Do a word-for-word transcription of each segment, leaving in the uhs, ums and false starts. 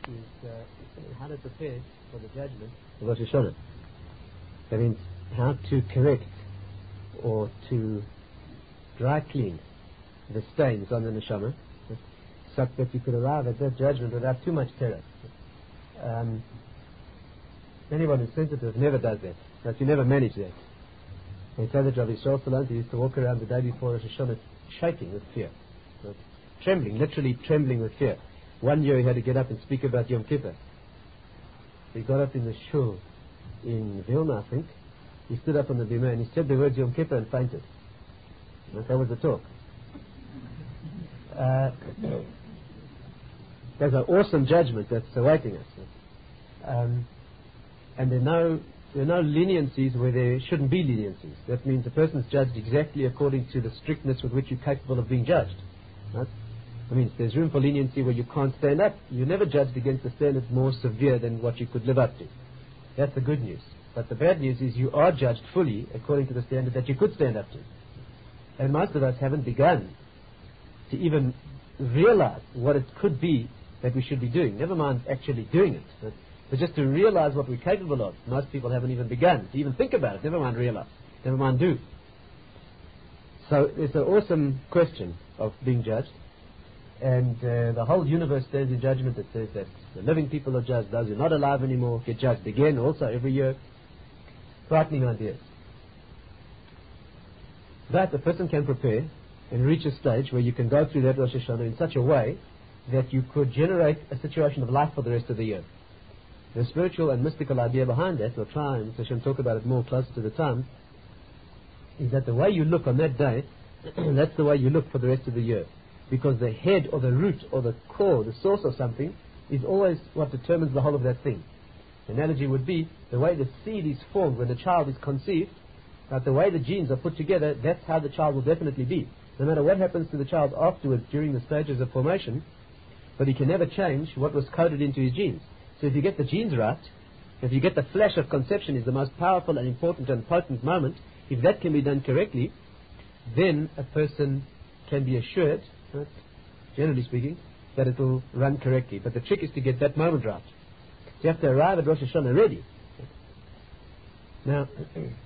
is uh, how to prepare for the judgment of Rosh Hashanah. That means how to correct or to dry clean the stains on the neshama, such that you could arrive at that judgment without too much terror. Um, anyone who's sensitive never does that. But you never manage that. They say that Rabbi Yisrael Salanter used to walk around the day before Rosh Hashanah shaking with fear. So, trembling, literally trembling with fear. One year he had to get up and speak about Yom Kippur. He got up in the shul in Vilna, I think. He stood up on the bimah and he said the words Yom Kippur and fainted. And that was the talk. Uh, there's an awesome judgment that's awaiting us. Um, and there are no There are no leniencies where there shouldn't be leniencies. That means a person is judged exactly according to the strictness with which you're capable of being judged. Right? I mean, there's room for leniency where you can't stand up. You're never judged against a standard more severe than what you could live up to. That's the good news. But the bad news is you are judged fully according to the standard that you could stand up to. And most of us haven't begun to even realize what it could be that we should be doing. Never mind actually doing it. But But just to realize what we're capable of, most people haven't even begun to even think about it, never mind realize, never mind do. So it's an awesome question of being judged, and uh, the whole universe stands in judgment that says that the living people are judged, those who are not alive anymore get judged again also every year. Frightening ideas. That a person can prepare and reach a stage where you can go through that Rosh Hashanah in such a way that you could generate a situation of life for the rest of the year. The spiritual and mystical idea behind that, we'll try and Hashem talk about it more closer to the time, is that the way you look on that day, that's the way you look for the rest of the year. Because the head or the root or the core, the source of something, is always what determines the whole of that thing. The analogy would be the way the seed is formed when the child is conceived, that the way the genes are put together, that's how the child will definitely be. No matter what happens to the child afterwards during the stages of formation, but he can never change what was coded into his genes. So if you get the genes right, if you get the flash of conception is the most powerful and important and potent moment, if that can be done correctly, then a person can be assured, right, generally speaking, that it will run correctly. But the trick is to get that moment right. So you have to arrive at Rosh Hashanah ready. Now,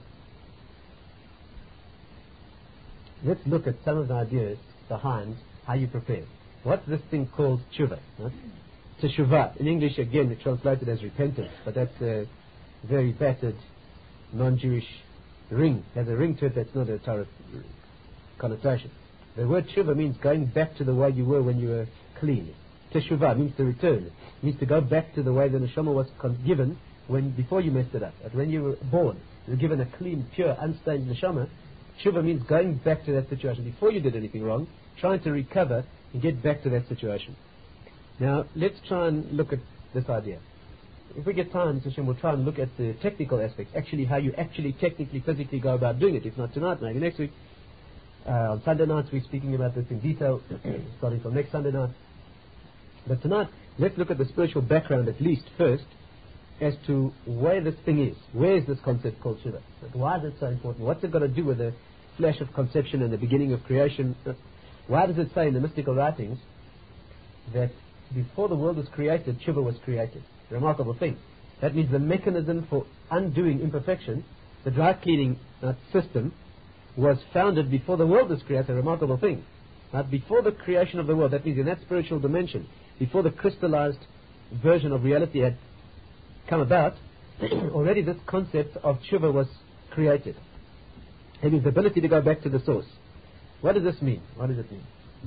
let's look at some of the ideas behind how you prepare. What's this thing called tshuva? Right? Teshuvah. In English, again, it's translated as repentance, but that's a very battered, non-Jewish ring. It has a ring to it that's not a Torah connotation. The word tshuva means going back to the way you were when you were clean. Teshuvah means to return. It means to go back to the way the neshama was given when before you messed it up. But when you were born, you were given a clean, pure, unstained neshama. Tshuva means going back to that situation before you did anything wrong, trying to recover and get back to that situation. Now, let's try and look at this idea. If we get time, Hashem, we'll try and look at the technical aspects, actually how you actually technically, physically go about doing it. If not tonight, maybe next week. Uh, on Sunday nights, we're speaking about this in detail, starting from next Sunday night. But tonight, let's look at the spiritual background at least first, as to where this thing is. Where is this concept called Shiva? Why is it so important? What's it got to do with the flash of conception and the beginning of creation? Why does it say in the mystical writings that before the world was created, Shiva was created? A remarkable thing. That means the mechanism for undoing imperfection, the dry cleaning uh, system, was founded before the world was created. A remarkable thing. Right? Before the creation of the world, that means in that spiritual dimension, before the crystallized version of reality had come about, already this concept of tshuva was created. It means the ability to go back to the source. What does this mean? What does it mean?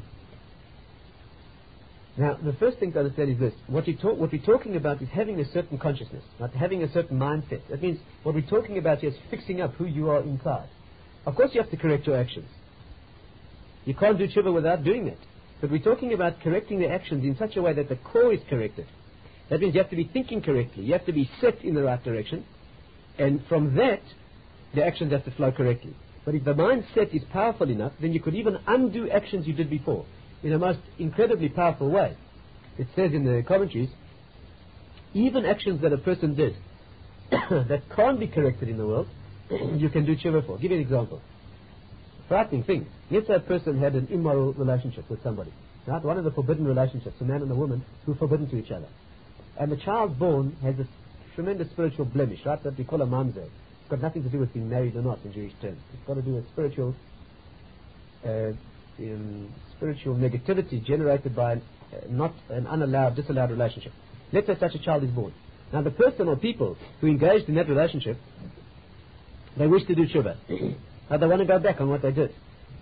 Now, the first thing to understand is this. What, you talk, what we're talking about is having a certain consciousness, not having a certain mindset. That means what we're talking about here is fixing up who you are inside. Of course you have to correct your actions. You can't do tshuva without doing that. But we're talking about correcting the actions in such a way that the core is corrected. That means you have to be thinking correctly. You have to be set in the right direction. And from that, the actions have to flow correctly. But if the mindset is powerful enough, then you could even undo actions you did before in a most incredibly powerful way. It says in the commentaries, even actions that a person did that can't be corrected in the world, you can do tshuva for. I'll give you an example. Frightening thing. Let's say a person had an immoral relationship with somebody. Right? One of the forbidden relationships, a man and a woman, who are forbidden to each other. and the child born has a tremendous spiritual blemish, right, that we call a mamzer. It's got nothing to do with being married or not in Jewish terms. It's got to do with spiritual uh, in spiritual negativity generated by uh, not an unallowed, disallowed relationship. Let's say such a child is born. Now the person or people who engaged in that relationship, they wish to do tshuva. Now they want to go back on what they did.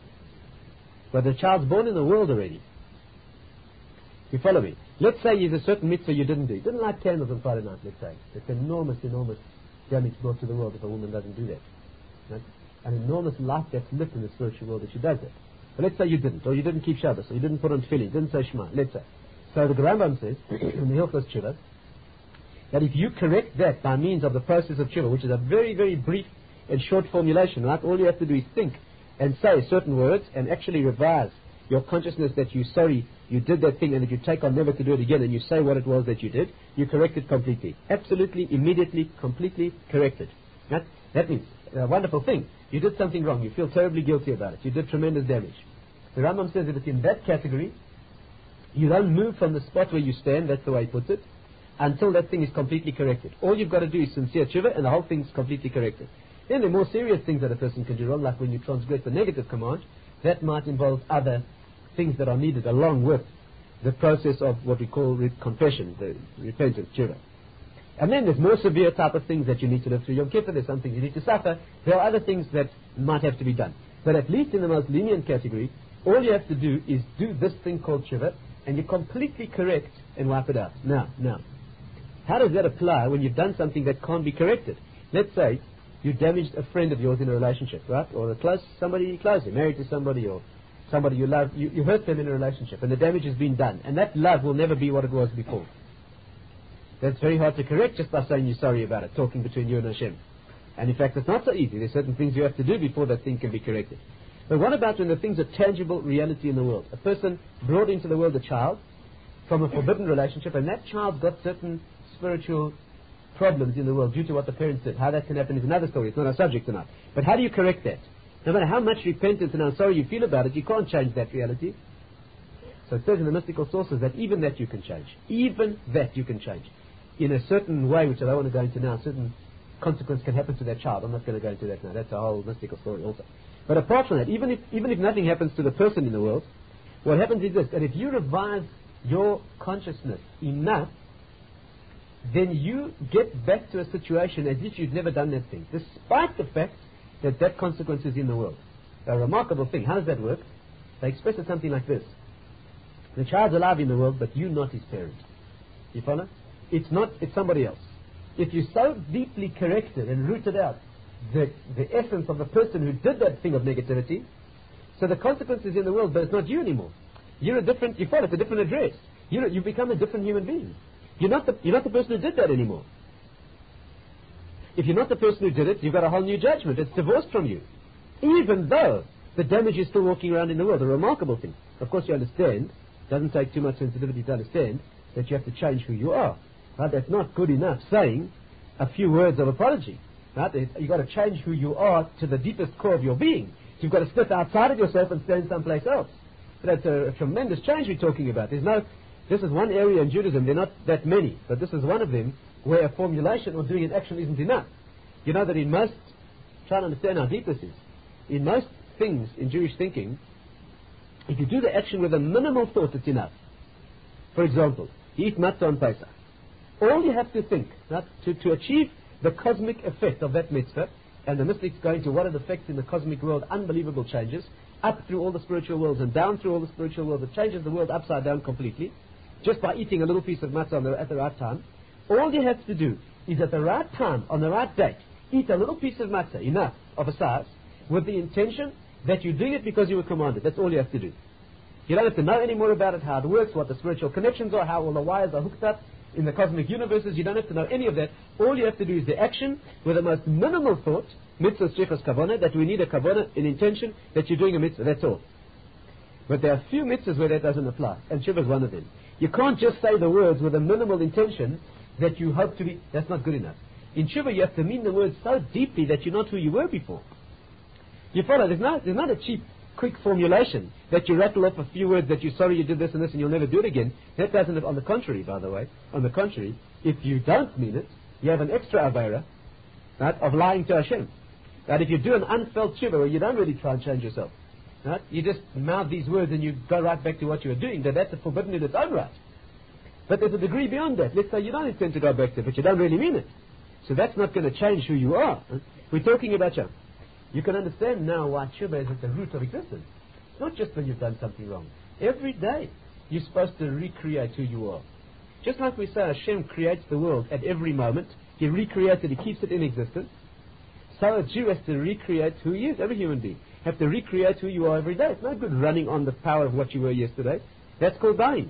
But the child's born in the world already. You follow me? Let's say there's a certain mitzvah you didn't do. You didn't light candles on Friday night, let's say. It's enormous, enormous damage brought to the world if a woman doesn't do that. Right? An enormous light that's lit in the spiritual world if she does that. But let's say you didn't, or you didn't keep Shabbos, or you didn't put on tefillin, didn't say Shema, let's say. So the Rambam says, in the Hilchos Tshuva, that if you correct that by means of the process of Tshuva, which is a very, very brief and short formulation, right? All you have to do is think and say certain words and actually revise your consciousness that you're sorry you did that thing and that you take on never to do it again, and you say what it was that you did, you correct it completely. Absolutely, immediately, completely corrected. Right? That means a wonderful thing. You did something wrong. You feel terribly guilty about it. You did tremendous damage. The Rambam says that it's in that category. You don't move from the spot where you stand, that's the way he puts it, until that thing is completely corrected. All you've got to do is sincere tshuva and the whole thing's completely corrected. Then there are more serious things that a person can do wrong, like when you transgress the negative command. That might involve other things that are needed along with the process of what we call re- confession, the repentance, tshuva. And then there's more severe type of things that you need to live through Yom Kippur. There's some things you need to suffer. There are other things that might have to be done. But at least in the most lenient category, all you have to do is do this thing called tshuva, and you completely correct and wipe it out. Now, now, how does that apply when you've done something that can't be corrected? Let's say you damaged a friend of yours in a relationship, right? Or a close, somebody close, you're married to somebody, or somebody you love, you, you hurt them in a relationship, and the damage has been done, and that love will never be what it was before. That's very hard to correct just by saying you're sorry about it, talking between you and Hashem. And in fact, it's not so easy. There's certain things you have to do before that thing can be corrected. But what about when the things are tangible reality in the world? A person brought into the world a child from a forbidden relationship, and that child's got certain spiritual problems in the world due to what the parents did. How that can happen is another story. It's not our subject tonight. But how do you correct that? No matter how much repentance and how sorry you feel about it, you can't change that reality. So it says in the mystical sources that even that you can change. Even that you can change. In a certain way, which I don't want to go into now, certain consequence can happen to that child. I'm not going to go into that now. That's a whole mystical story also. But apart from that, even if even if nothing happens to the person in the world, what happens is this, that if you revise your consciousness enough, then you get back to a situation as if you've never done that thing, despite the fact that that consequence is in the world. A remarkable thing. How does that work? They express it something like this. The child's alive in the world, but you're not his parent. You follow? It's not, it's somebody else. If you so deeply corrected and rooted out the, the essence of the person who did that thing of negativity, so the consequence is in the world, but it's not you anymore. You're a different, you follow, it's a different address. You you become a different human being. You're not the you're not the person who did that anymore. If you're not the person who did it, you've got a whole new judgment. It's divorced from you. Even though the damage is still walking around in the world, a remarkable thing. Of course you understand, it doesn't take too much sensitivity to understand that you have to change who you are. Right? That's not good enough saying a few words of apology. Right? You've got to change who you are to the deepest core of your being. You've got to step outside of yourself and stand someplace else. That's a, a tremendous change we're talking about. There's no, this is one area in Judaism, there are not that many, but this is one of them where a formulation or doing an action isn't enough. You know that in most, try to understand how deep this is, in most things in Jewish thinking, if you do the action with a minimal thought, it's enough. For example, you eat matzah on Pesach. All you have to think, right, to, to achieve the cosmic effect of that mitzvah, and the mystics go into what it affects in the cosmic world, unbelievable changes, up through all the spiritual worlds and down through all the spiritual worlds. It changes the world upside down completely, just by eating a little piece of matzah on the, at the right time. All you have to do is at the right time, on the right date, eat a little piece of matzah, enough of a size, with the intention that you're doing it because you were commanded. That's all you have to do. You don't have to know any more about it, how it works, what the spiritual connections are, how all the wires are hooked up in the cosmic universes. You don't have to know any of that. All you have to do is the action with the most minimal thought, mitzvah strichas kavanah, that we need a kavanah, an intention that you're doing a mitzvah. That's all. But there are few mitzvahs where that doesn't apply, and tshuva is one of them. You can't just say the words with a minimal intention that you hope to be. That's not good enough. In tshuva, you have to mean the words so deeply that you're not who you were before. You follow? There's not, there's not a cheap quick formulation that you rattle off a few words that you're sorry you did this and this and you'll never do it again. That doesn't, on the contrary, by the way, on the contrary, if you don't mean it, you have an extra avera, right, of lying to Hashem. That if you do an unfelt tshuva where you don't really try and change yourself, right, you just mouth these words and you go right back to what you were doing, that that's a forbidden in its own right. But there's a degree beyond that. Let's say you don't intend to go back to it, but you don't really mean it. So that's not going to change who you are. Right? We're talking about you. You can understand now why tshuva is at the root of existence. It's not just when you've done something wrong. Every day you're supposed to recreate who you are. Just like we say Hashem creates the world at every moment, He recreates it, He keeps it in existence. So a Jew has to recreate who he is, every human being. Have to recreate who you are every day. It's no good running on the power of what you were yesterday. That's called dying.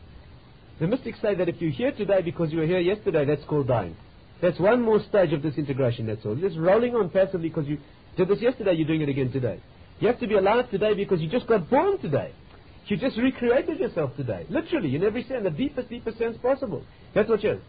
The mystics say that if you're here today because you were here yesterday, that's called dying. That's one more stage of disintegration, that's all. You're just rolling on passively because you did this yesterday, you're doing it again today. You have to be alive today because you just got born today. You just recreated yourself today. Literally, in every sense, the deepest, deepest sense possible. That's what you are.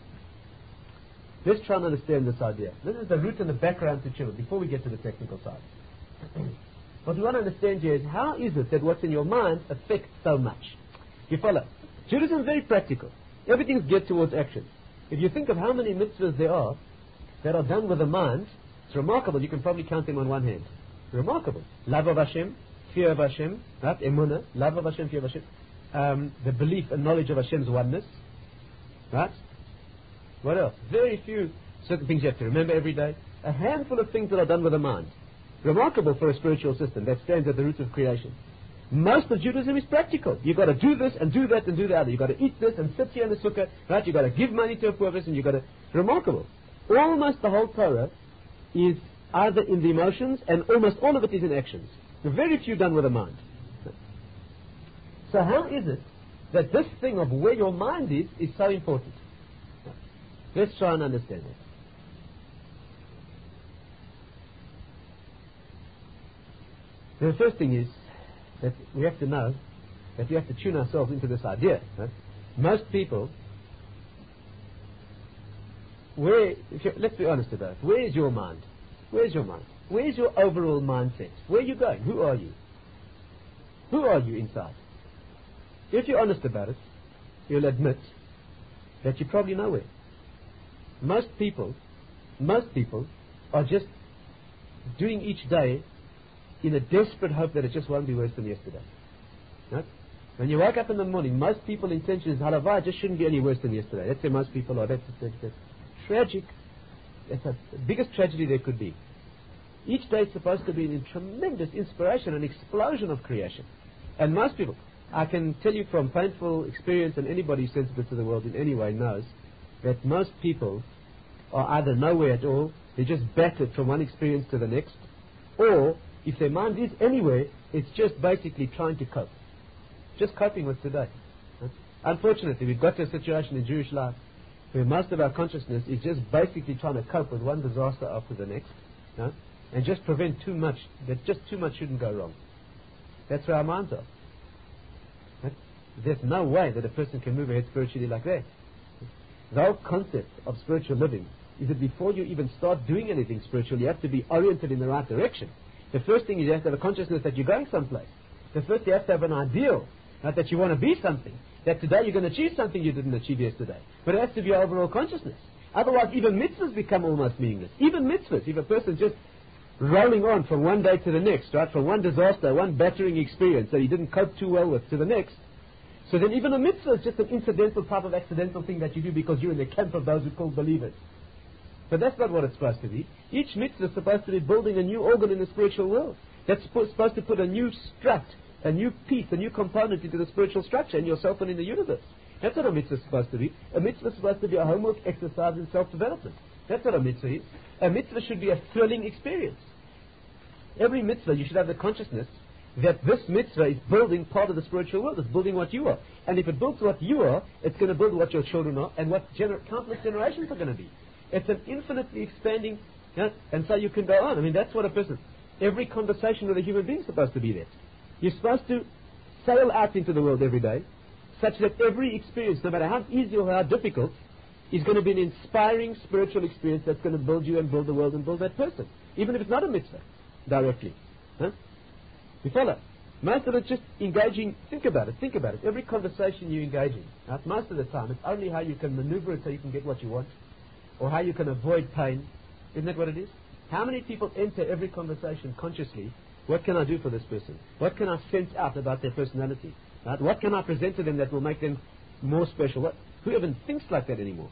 Let's try and understand this idea. This is the root and the background to tshuva before we get to the technical side. What we want to understand here is how is it that what's in your mind affects so much? You follow? Judaism is very practical. Everything's geared towards action. If you think of how many mitzvahs there are that are done with the mind, it's remarkable. You can probably count them on one hand. Remarkable. Love of Hashem, fear of Hashem, right? Emunah, love of Hashem, fear of Hashem. Um, the belief and knowledge of Hashem's oneness, right? What else? Very few certain things you have to remember every day. A handful of things that are done with the mind. Remarkable for a spiritual system that stands at the root of creation. Most of Judaism is practical. You've got to do this and do that and do the other. You've got to eat this and sit here in the sukkah, right? You've got to give money to a poor person. You've got to... Remarkable. Almost the whole Torah is either in the emotions and almost all of it is in actions. Very few done with the mind. So how is it that this thing of where your mind is is so important? Let's try and understand it. The first thing is that we have to know that we have to tune ourselves into this idea. Right? Most people, where, if you, let's be honest about it, where is your mind? Where is your mind? Where is your overall mindset? Where are you going? Who are you? Who are you inside? If you're honest about it, you'll admit that you're probably nowhere. Most people, most people are just doing each day in a desperate hope that it just won't be worse than yesterday. Right? When you wake up in the morning, most people's intention is, halavai, it just shouldn't be any worse than yesterday. That's where most people are. That's, that's, that's tragic. That's a, the biggest tragedy there could be. Each day is supposed to be a tremendous inspiration, an explosion of creation. And most people, I can tell you from painful experience, and anybody who's sensitive to the world in any way knows, that most people are either nowhere at all, they're just battered from one experience to the next, or if their mind is anywhere, it's just basically trying to cope. Just coping with today. Right? Unfortunately, we've got to a situation in Jewish life where most of our consciousness is just basically trying to cope with one disaster after the next, right? And just prevent too much, that just too much shouldn't go wrong. That's where our minds are. Right? There's no way that a person can move ahead spiritually like that. The whole concept of spiritual living is that before you even start doing anything spiritual, you have to be oriented in the right direction. The first thing is you have to have a consciousness that you're going someplace. The first you have to have an ideal, right, that you want to be something. That today you're going to achieve something you didn't achieve yesterday. But it has to be your overall consciousness. Otherwise, even mitzvahs become almost meaningless. Even mitzvahs, if a person just rolling on from one day to the next, right, from one disaster, one battering experience that he didn't cope too well with to the next, so then even a mitzvah is just an incidental type of accidental thing that you do because you're in the camp of those who call believers. But that's not what it's supposed to be. Each mitzvah is supposed to be building a new organ in the spiritual world. That's supposed to put a new strut, a new piece, a new component into the spiritual structure in yourself and in the universe. That's what a mitzvah is supposed to be. A mitzvah is supposed to be a homework exercise in self-development. That's what a mitzvah is. A mitzvah should be a thrilling experience. Every mitzvah, you should have the consciousness that this mitzvah is building part of the spiritual world. It's building what you are. And if it builds what you are, it's going to build what your children are and what gener- countless generations are going to be. It's an infinitely expanding, you know, and so you can go on. I mean, that's what a person, every conversation with a human being is supposed to be there. You're supposed to sail out into the world every day, such that every experience, no matter how easy or how difficult, is going to be an inspiring spiritual experience that's going to build you and build the world and build that person, even if it's not a mitzvah directly. Huh? You follow? Most of it's just engaging. Think about it. Think about it. Every conversation you engage in, right, most of the time, it's only how you can maneuver it so you can get what you want, or how you can avoid pain. Isn't that what it is? How many people enter every conversation consciously? What can I do for this person? What can I sense out about their personality? Right? What can I present to them that will make them more special? What? Who even thinks like that anymore?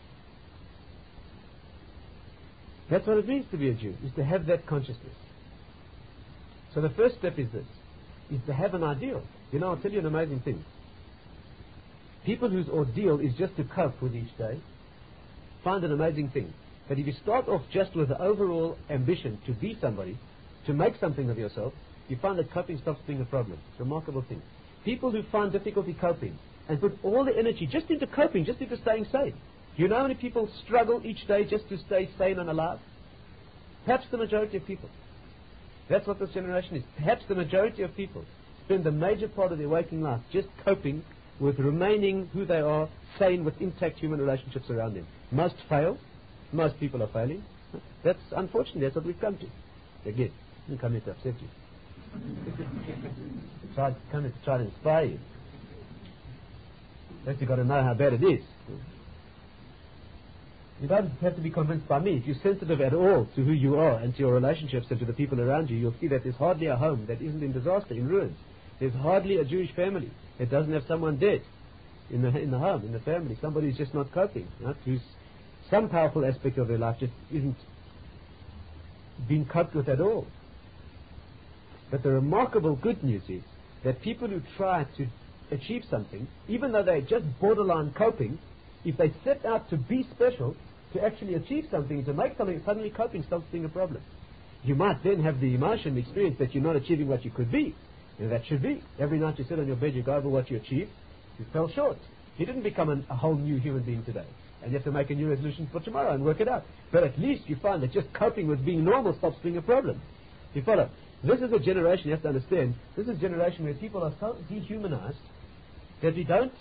That's what it means to be a Jew, is to have that consciousness. So the first step is this, is to have an ideal. You know, I'll tell you an amazing thing. People whose ordeal is just to cope with each day find an amazing thing. But if you start off just with the overall ambition to be somebody, to make something of yourself, you find that coping stops being a problem. It's a remarkable thing. People who find difficulty coping and put all the energy just into coping, just into staying sane. You know how many people struggle each day just to stay sane and alive? Perhaps the majority of people. That's what this generation is. Perhaps the majority of people spend the major part of their waking life just coping with remaining who they are, sane with intact human relationships around them. Most fail. Most people are failing. That's unfortunately, that's what we've come to. Again, I didn't come here to upset you. I tried to come here to try to inspire you. First you've got to know how bad it is. You don't have to be convinced by me. If you're sensitive at all to who you are and to your relationships and to the people around you, you'll see that there's hardly a home that isn't in disaster, in ruins. There's hardly a Jewish family that doesn't have someone dead in the in the home, in the family. Somebody who's just not coping, right? Who's some powerful aspect of their life just isn't being coped with at all. But the remarkable good news is that people who try to achieve something, even though they're just borderline coping, if they set out to be special, to actually achieve something, to make something, suddenly coping stops being a problem. You might then have the emotion, the experience that you're not achieving what you could be. And that should be. Every night you sit on your bed, you go over what you achieved. You fell short. You didn't become an, a whole new human being today. And you have to make a new resolution for tomorrow and work it out. But at least you find that just coping with being normal stops being a problem. You follow? This is a generation, you have to understand, this is a generation where people are so dehumanized that we don't,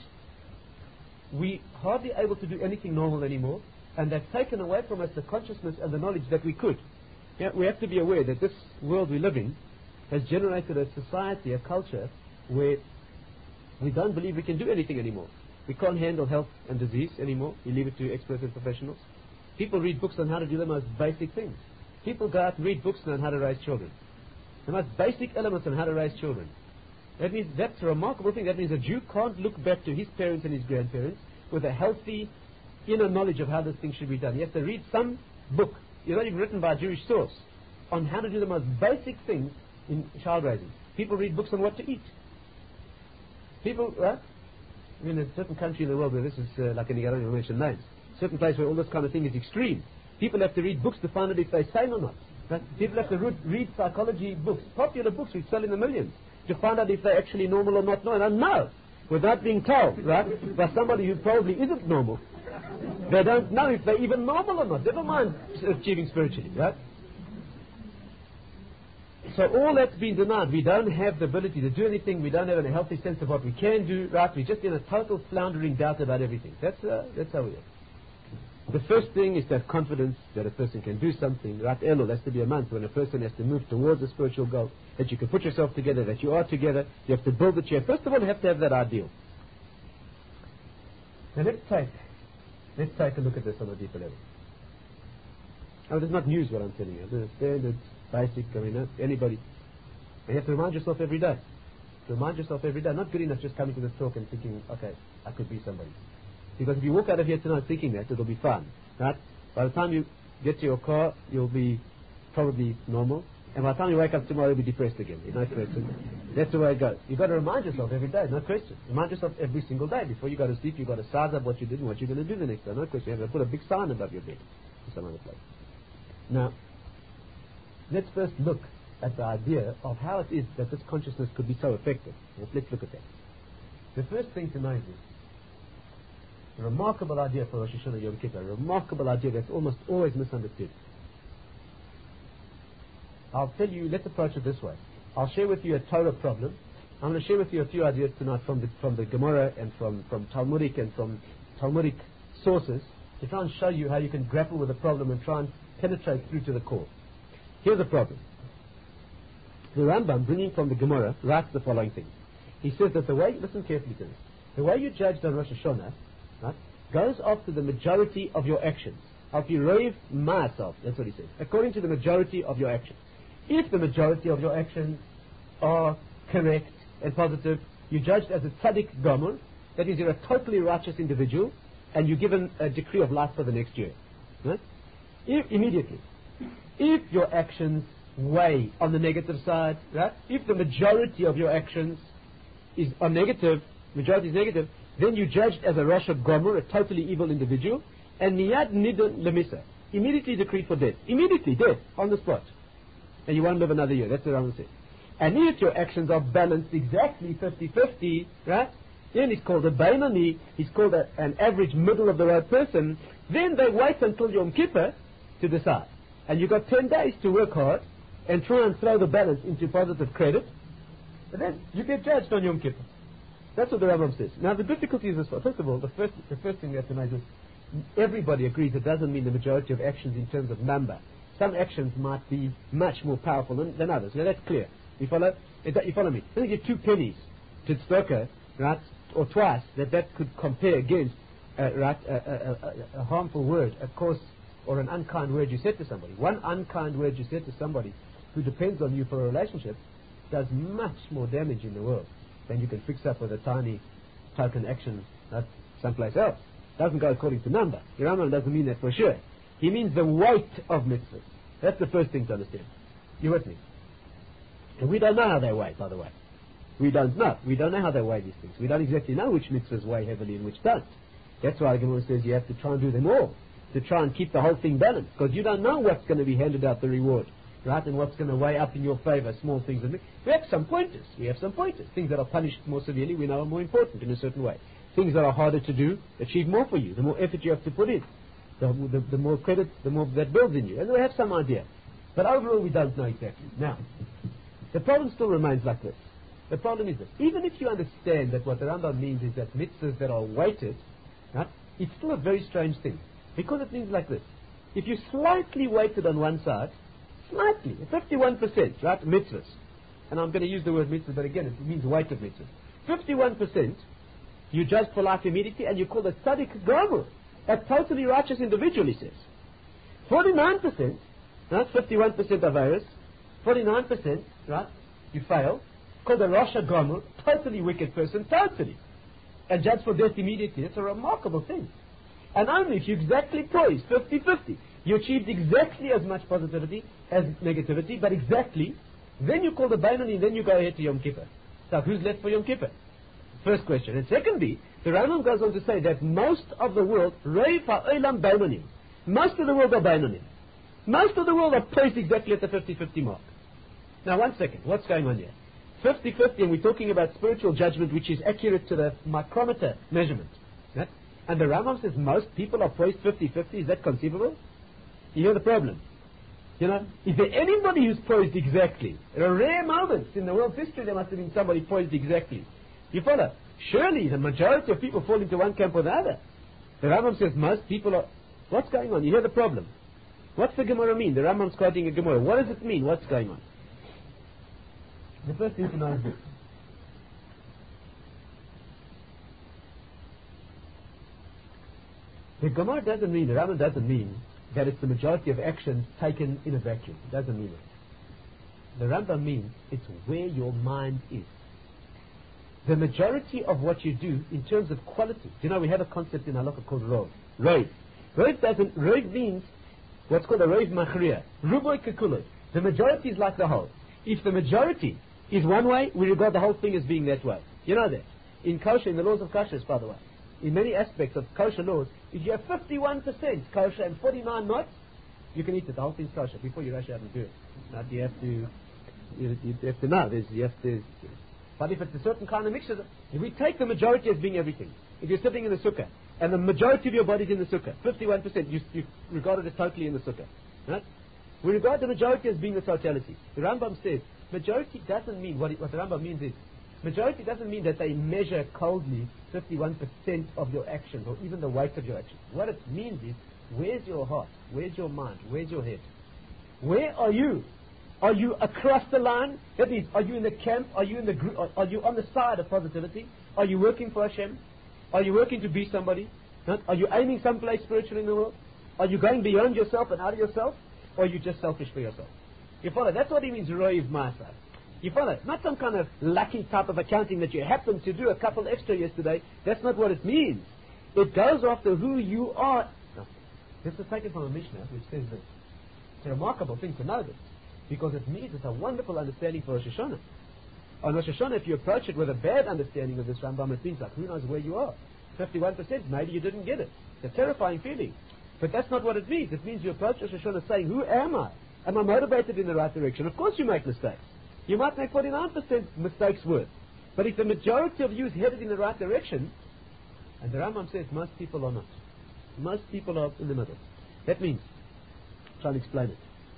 we hardly able to do anything normal anymore, and they've taken away from us the consciousness and the knowledge that we could. Yeah, we have to be aware that this world we live in has generated a society, a culture, where we don't believe we can do anything anymore. We can't handle health and disease anymore. We leave it to experts and professionals. People read books on how to do the most basic things. People go out and read books on how to raise children. The most basic elements on how to raise children. That means that's a remarkable thing. That means a Jew can't look back to his parents and his grandparents with a healthy inner knowledge of how this thing should be done. He has to read some book, you know, even written by a Jewish source, on how to do the most basic things in child raising. People read books on what to eat. People, right? I mean, in a certain country in the world where this is uh, like, any, I don't even mention names, certain place where all this kind of thing is extreme. People have to read books to find out if they're sane or not. Right? People have to read, read psychology books, popular books which sell in the millions, to find out if they're actually normal or not. No, and I know, without being told, right, by somebody who probably isn't normal. They don't know if they're even normal or not. Never mind achieving spiritually, right? So all that's been denied. We don't have the ability to do anything. We don't have a healthy sense of what we can do, right? We're just in a total floundering doubt about everything. That's uh, that's how we are. The first thing is to have confidence that a person can do something. Right? Elul has to be a month when a person has to move towards a spiritual goal, that you can put yourself together, that you are together. You have to build it. You have, first of all, you have to have that ideal. Now let's take, let's take a look at this on a deeper level. Oh, it's not news what I'm telling you. It's standard, basic, I mean, anybody. You have to remind yourself every day. To remind yourself every day. Not good enough just coming to this talk and thinking, okay, I could be somebody. Because if you walk out of here tonight thinking that, it'll be fun, right? By the time you get to your car, you'll be probably normal. And by the time you wake up tomorrow, you'll be depressed again. No question. That's the way it goes. You've got to remind yourself every day, no question. Remind yourself every single day. Before you go to sleep, you've got to size up what you did and what you're going to do the next day. No question. You have to put a big sign above your bed in some other place. Now, let's first look at the idea of how it is that this consciousness could be so effective. Let's look at that. The first thing to know is this. A remarkable idea for Rosh Hashanah Yom Kippur. A remarkable idea that's almost always misunderstood. I'll tell you, let's approach it this way. I'll share with you a Torah problem. I'm going to share with you a few ideas tonight from the, from the Gemara and from, from Talmudic and from Talmudic sources to try and show you how you can grapple with a problem and try and penetrate through to the core. Here's the problem. The Rambam, bringing from the Gemara, writes the following thing. He says that the way, listen carefully to this, the way you judged on Rosh Hashanah, right, goes after the majority of your actions. After you rave ma'asav, that's what he says, according to the majority of your actions. If the majority of your actions are correct and positive, you're judged as a tzaddik gomer, that is, you're a totally righteous individual, and you're given a decree of life for the next year. Right? If, immediately. If your actions weigh on the negative side, right? If the majority of your actions is are negative, majority is negative, then you're judged as a Rasha Gomer, a totally evil individual, and Miyad Nidun Lemisa, immediately decreed for death. Immediately, death, on the spot. And you won't live another year, that's what Rambam says. And if your actions are balanced exactly fifty-fifty, right? Then he's called a Bainani, he's called a, an average middle of the road person, then they wait until Yom Kippur to decide. And you've got ten days to work hard and try and throw the balance into positive credit, and then you get judged on Yom Kippur. That's what the Rambam says. Now the difficulty is this. First of all, the first, the first thing we have to know is everybody agrees it doesn't mean the majority of actions in terms of number. Some actions might be much more powerful than, than others. Now that's clear. You follow? You follow me? Let me give two pennies to Tzedakah, right, or twice, that that could compare against uh, right, a, a, a, a harmful word, a coarse or an unkind word you said to somebody. One unkind word you said to somebody who depends on you for a relationship does much more damage in the world than you can fix up with a tiny token action right, someplace else. Doesn't go according to number. The Rambam doesn't mean that for sure. He means the weight of mitzvahs. That's the first thing to understand. You with me? And we don't know how they weigh, by the way. We don't know. We don't know how they weigh these things. We don't exactly know which mitzvahs weigh heavily and which don't. That's why the Gemara says you have to try and do them all, to try and keep the whole thing balanced, because you don't know what's going to be handed out the reward, right, and what's going to weigh up in your favor, small things. And we have some pointers. We have some pointers. Things that are punished more severely, we know are more important in a certain way. Things that are harder to do, achieve more for you. The more effort you have to put in, the, the, the more credit, the more that builds in you. And we have some idea. But overall, we don't know exactly. Now, the problem still remains like this. The problem is this. Even if you understand that what the Rambam means is that mitzvahs that are weighted, right, it's still a very strange thing. Because it means like this. If you slightly weighted on one side, slightly, fifty-one percent, right, mitzvahs. And I'm going to use the word mitzvahs, but again, it means weight of mitzvahs. fifty-one percent, you judge for life immediately, and you call the tzaddik gomer, a totally righteous individual, he says. forty-nine percent, right, fifty-one percent of virus, forty-nine percent, right, you fail, called a Rasha Gomer, totally wicked person, totally. And judge for death immediately. It's a remarkable thing. And only if you exactly poised fifty-fifty, you achieved exactly as much positivity as negativity, but exactly, then you call the Bainani, then you go ahead to Yom Kippur. So who's left for Yom Kippur? First question. And secondly, the Rambam goes on to say that most of the world, Reif ha'olam Bainani, most of the world are Bainani. Most of the world are placed exactly at the fifty-fifty mark. Now one second, what's going on here? fifty-fifty, and we're talking about spiritual judgment which is accurate to the micrometer measurement. Right? And the Rambam says most people are poised fifty-fifty. Is that conceivable? You know the problem. You know, is there anybody who's poised exactly? There are rare moments in the world's history there must have been somebody poised exactly. You follow? Surely the majority of people fall into one camp or the other. The Rambam says most people are... What's going on? You hear the problem. What's the Gemara mean? The Rambam's quoting a Gemara. What does it mean? What's going on? The first thing to know is this. The Gemara doesn't mean, the Rambam doesn't mean that it's the majority of actions taken in a vacuum. It doesn't mean it. The Rambam means it's where your mind is. The majority of what you do in terms of quality. You know, we have a concept in Halakha called Rov. Rov. Rov doesn't, Rov means what's called a Rov Machriya. Ruboy Kekulot. The majority is like the whole. If the majority is one way, we regard the whole thing as being that way. You know that. In kosher, in the laws of kosher, by the way. In many aspects of kosher laws, if you have fifty-one percent kosher and forty-nine not, you can eat it. The whole thing's kosher before you rush out and do it. Now, you have to, you, you have to know. There's, you have to. But if it's a certain kind of mixture, if we take the majority as being everything, if you're sitting in the sukkah and the majority of your body's in the sukkah, fifty-one percent, you, you regard it as totally in the sukkah, right? We regard the majority as being the totality. The Rambam says majority doesn't mean what, it, what the Rambam means is. Majority doesn't mean that they measure coldly fifty-one percent of your actions or even the weight of your actions. What it means is, where's your heart? Where's your mind? Where's your head? Where are you Are you across the line? That means, are you in the camp? Are you in the group? Are, are you on the side of positivity? Are you working for Hashem? Are you working to be somebody? Huh? Are you aiming someplace spiritual in the world? Are you going beyond yourself and out of yourself? Or are you just selfish for yourself? You follow? That's what he means, Roiv Masa. You follow? Not some kind of lucky type of accounting that you happen to do a couple extra yesterday. That's not what it means. It goes after who you are. No. This is taken from a Mishnah which says this. It's a remarkable thing to know this, because it means it's a wonderful understanding for Rosh Hashanah. On Rosh Hashanah, if you approach it with a bad understanding of this Rambam, it means like, who knows where you are? fifty-one percent, maybe you didn't get it. It's a terrifying feeling. But that's not what it means. It means you approach Rosh Hashanah saying, who am I? Am I motivated in the right direction? Of course you make mistakes. You might make forty-nine percent mistakes worth. But if the majority of you is headed in the right direction, and the Rambam says most people are not. Most people are in the middle. That means, try and explain it.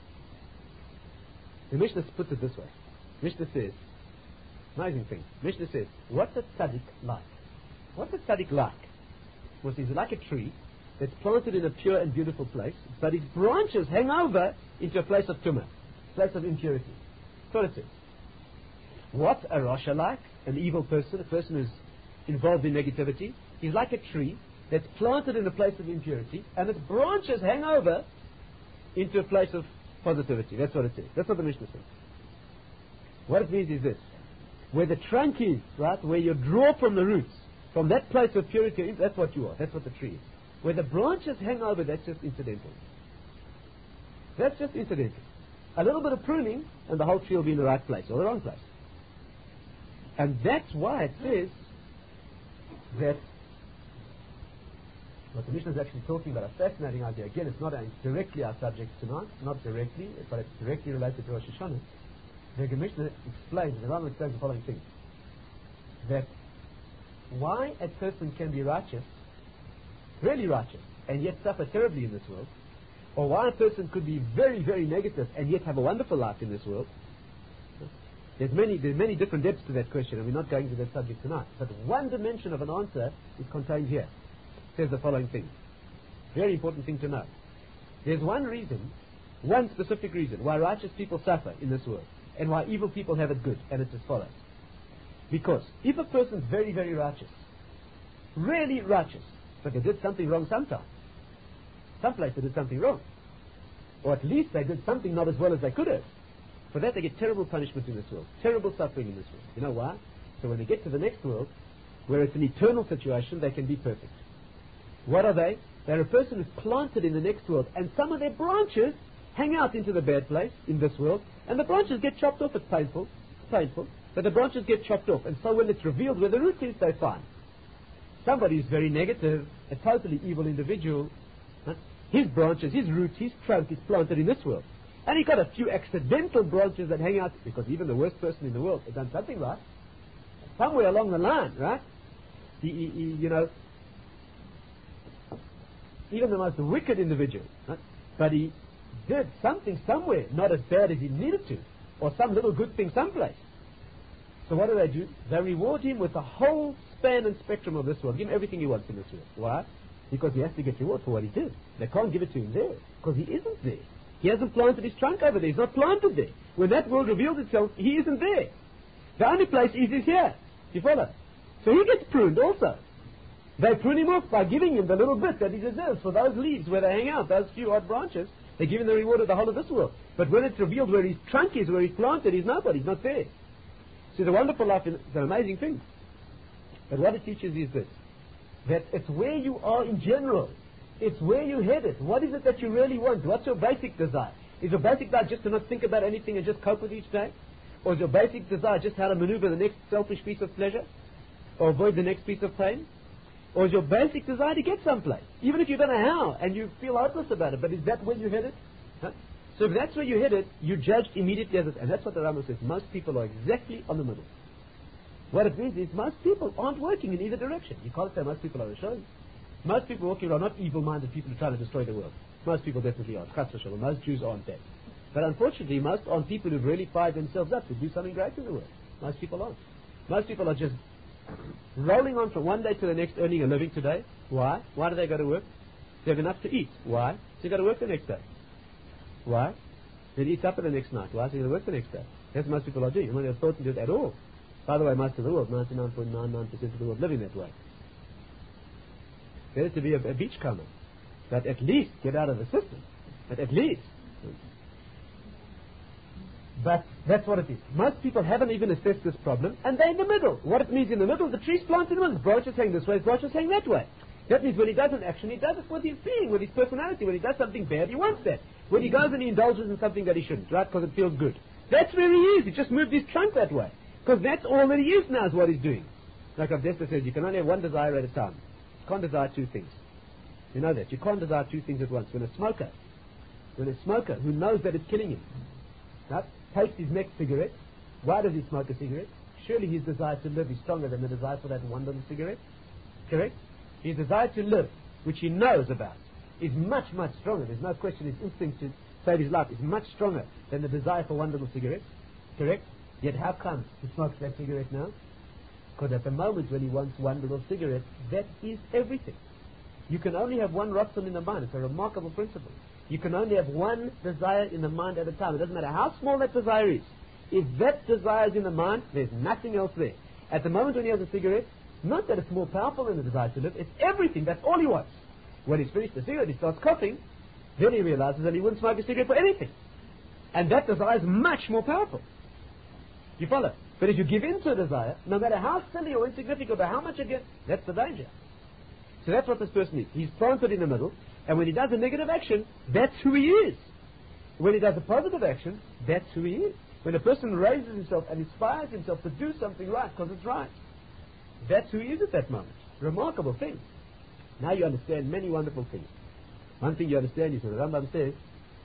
The Mishnah puts it this way. Mishnah says, amazing thing. Mishnah says, what's a tzaddik like? What's a tzaddik like? Well, he's like a tree that's planted in a pure and beautiful place, but its branches hang over into a place of tumah, place of impurity. That's what it says. What's a rasha like? An evil person, a person who's involved in negativity. He's like a tree that's planted in a place of impurity, and its branches hang over into a place of positivity. That's what it says. That's what the Mishnah says. What it means is this. Where the trunk is, right, where you draw from the roots, from that place of purity, that's what you are. That's what the tree is. Where the branches hang over, that's just incidental. That's just incidental. A little bit of pruning, and the whole tree will be in the right place, or the wrong place. And that's why it says that what the Mishnah is actually talking about, a fascinating idea. Again, it's not a, directly our subject tonight, not directly, but it's directly related to Rosh Hashanah. The Mishnah explains, the Rambam explains the following thing, that why a person can be righteous, really righteous, and yet suffer terribly in this world, or why a person could be very, very negative and yet have a wonderful life in this world. There's many, there's many different depths to that question, and we're not going to that subject tonight. But one dimension of an answer is contained here. It says the following thing. Very important thing to know. There's one reason, one specific reason, why righteous people suffer in this world, and why evil people have it good, and it's as follows. Because if a person's very, very righteous, really righteous, but they did something wrong sometime, someplace they did something wrong, or at least they did something not as well as they could have, for that they get terrible punishment in this world, terrible suffering in this world. You know why? So when they get to the next world, where it's an eternal situation, they can be perfect. What are they? They're a person who's planted in the next world, and some of their branches hang out into the bad place in this world, and the branches get chopped off. It's painful, it's painful, but the branches get chopped off, and so when it's revealed where the root is, they're fine. Somebody who's very negative, a totally evil individual, huh? His branches, his roots, his trunk is planted in this world. And he got a few accidental branches that hang out, because even the worst person in the world has done something right. Somewhere along the line, right? He, he, he, you know, even the most wicked individual, right? But he did something somewhere, not as bad as he needed to, or some little good thing someplace. So what do they do? They reward him with the whole span and spectrum of this world. Give him everything he wants in this world. Why? Because he has to get reward for what he did. They can't give it to him there, because he isn't there. He hasn't planted his trunk over there. He's not planted there. When that world reveals itself, he isn't there. The only place is is here. You follow? So he gets pruned also. They prune him off by giving him the little bit that he deserves for those leaves where they hang out, those few odd branches. They give him the reward of the whole of this world. But when it's revealed where his trunk is, where he's planted, he's nobody. He's not there. See, the wonderful life is an amazing thing. But what it teaches is this, that it's where you are in general. It's where you're headed. What is it that you really want? What's your basic desire? Is your basic desire just to not think about anything and just cope with each day? Or is your basic desire just how to maneuver the next selfish piece of pleasure? Or avoid the next piece of pain? Or is your basic desire to get someplace? Even if you don't know how and you feel hopeless about it, but is that where you're headed? Huh? So if that's where you're headed, you judge immediately as it. And that's what the Rambam says. Most people are exactly on the middle. What it means is most people aren't working in either direction. You can't say most people are Rishonim. Most people walking around are not evil-minded people who try to destroy the world. Most people definitely aren't. Most Jews aren't that. But unfortunately, most aren't people who've really fired themselves up to do something great in the world. Most people aren't. Most people are just rolling on from one day to the next, earning a living today. Why? Why do they go to work? They have enough to eat. Why? So they go to work the next day. Why? Then he eats supper the next night. Why is he going to work the next day? That's what most people are doing. You don't have thought to do it at all. By the way, most of the world, ninety-nine point nine nine percent of the world, living that way. Better to be a, a beachcomber, but at least get out of the system. But at least. But that's what it is. Most people haven't even assessed this problem, and they're in the middle. What it means in the middle, the tree's planted in the middle. The branch is hanging this way, the branch is hanging that way. That means when he does an action, he does it with his being, with his personality. When he does something bad, he wants that. When he goes and he indulges in something that he shouldn't, right, because it feels good. That's where he is. He just moved his trunk that way. Because that's all that he is now is what he's doing. Like Avdesta says, you can only have one desire at a time. You can't desire two things. You know that. You can't desire two things at once. When a smoker, when a smoker who knows that it's killing him, right, takes his next cigarette, why does he smoke a cigarette? Surely his desire to live is stronger than the desire for that one little cigarette. Correct? His desire to live, which he knows about, is much, much stronger. There's no question his instinct to save his life is much stronger than the desire for one little cigarette. Correct? Yet how come he smokes that cigarette now? Because at the moment when he wants one little cigarette, that is everything. You can only have one Ratzon in the mind. It's a remarkable principle. You can only have one desire in the mind at a time. It doesn't matter how small that desire is. If that desire is in the mind, there's nothing else there. At the moment when he has a cigarette, not that it's more powerful than the desire to live, it's everything. That's all he wants. When he's finished the cigarette, he starts coughing. Then he realizes that he wouldn't smoke a cigarette for anything. And that desire is much more powerful. You follow? But if you give in to a desire, no matter how silly or insignificant or how much again, that's the danger. So that's what this person is. He's planted in the middle, and when he does a negative action, that's who he is. When he does a positive action, that's who he is. When a person raises himself and inspires himself to do something right because it's right, that's who he is at that moment. Remarkable thing. Now you understand many wonderful things. One thing you understand is that the Rambam says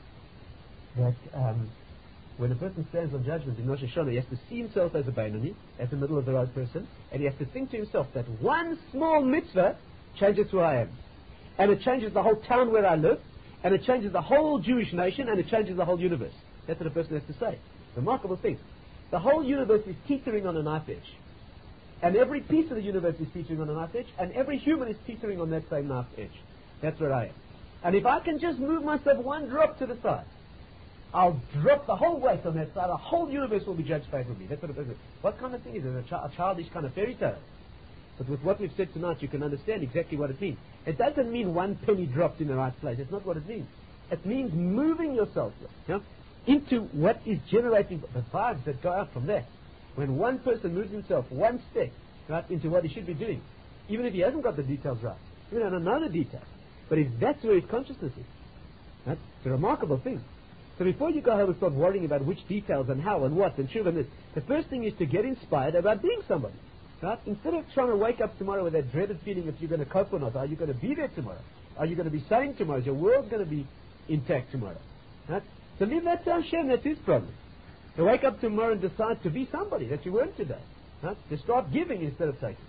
that um, when a person stands on judgment in Rosh Hashanah, he has to see himself as a Bainani, as a middle of the road person, and he has to think to himself that one small mitzvah changes who I am. And it changes the whole town where I live, and it changes the whole Jewish nation, and it changes the whole universe. That's what a person has to say. Remarkable thing. The whole universe is teetering on a knife edge. And every piece of the universe is teetering on a knife edge, and every human is teetering on that same knife edge. That's where I am. And if I can just move myself one drop to the side, I'll drop the whole weight on that side. The whole universe will be judged favorably. That's what it is. What kind of thing is it? A, ch- a childish kind of fairy tale. But with what we've said tonight, you can understand exactly what it means. It doesn't mean one penny dropped in the right place. That's not what it means. It means moving yourself, you know, into what is generating the vibes that go out from that. When one person moves himself one step right into what he should be doing, even if he hasn't got the details right, even on another detail, but if that's where his consciousness is, right, it's a remarkable thing. So before you go home and start worrying about which details and how and what and shuv and this, the first thing is to get inspired about being somebody. Right? Instead of trying to wake up tomorrow with that dreaded feeling if you're going to cope or not, are you going to be there tomorrow? Are you going to be sane tomorrow? Is your world going to be intact tomorrow? Right? So leave that to Hashem, that's his problem. To wake up tomorrow and decide to be somebody that you weren't today. Right? To start giving instead of taking.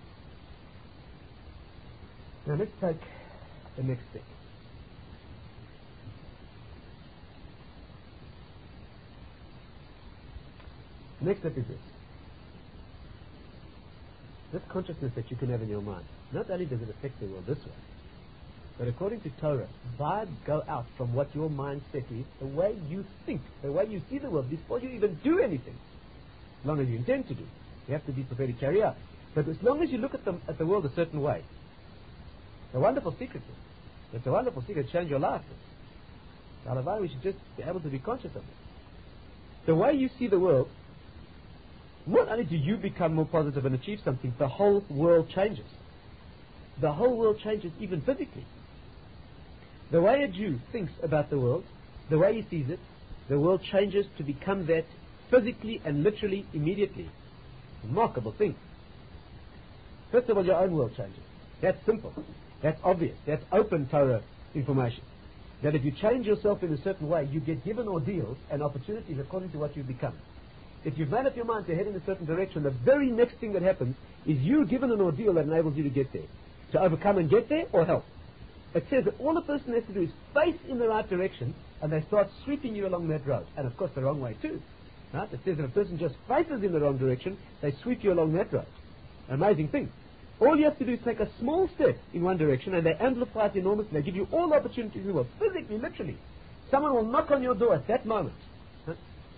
Now let's take the next step. Next step is this. This consciousness that you can have in your mind, not only does it affect the world this way, but according to Torah, vibes go out from what your mindset is, the way you think, the way you see the world, before you even do anything. As long as you intend to do. You have to be prepared to carry out. But as long as you look at the, at the world a certain way, the wonderful secret is, it's a wonderful secret to change your life. Otherwise, we should just be able to be conscious of it. The way you see the world, not only do you become more positive and achieve something, the whole world changes. The whole world changes even physically. The way a Jew thinks about the world, the way he sees it, the world changes to become that physically and literally immediately. Remarkable thing. First of all, your own world changes. That's simple. That's obvious. That's open Torah information. That if you change yourself in a certain way, you get given ordeals and opportunities according to what you've become. If you've made up your mind to head in a certain direction, the very next thing that happens is you're given an ordeal that enables you to get there. To overcome and get there, or help. It says that all a person has to do is face in the right direction, and they start sweeping you along that road. And of course the wrong way too. Right? It says that if a person just faces in the wrong direction, they sweep you along that road. An amazing thing. All you have to do is take a small step in one direction, and they amplify it enormously. They give you all the opportunities in the world, physically, literally. Someone will knock on your door at that moment,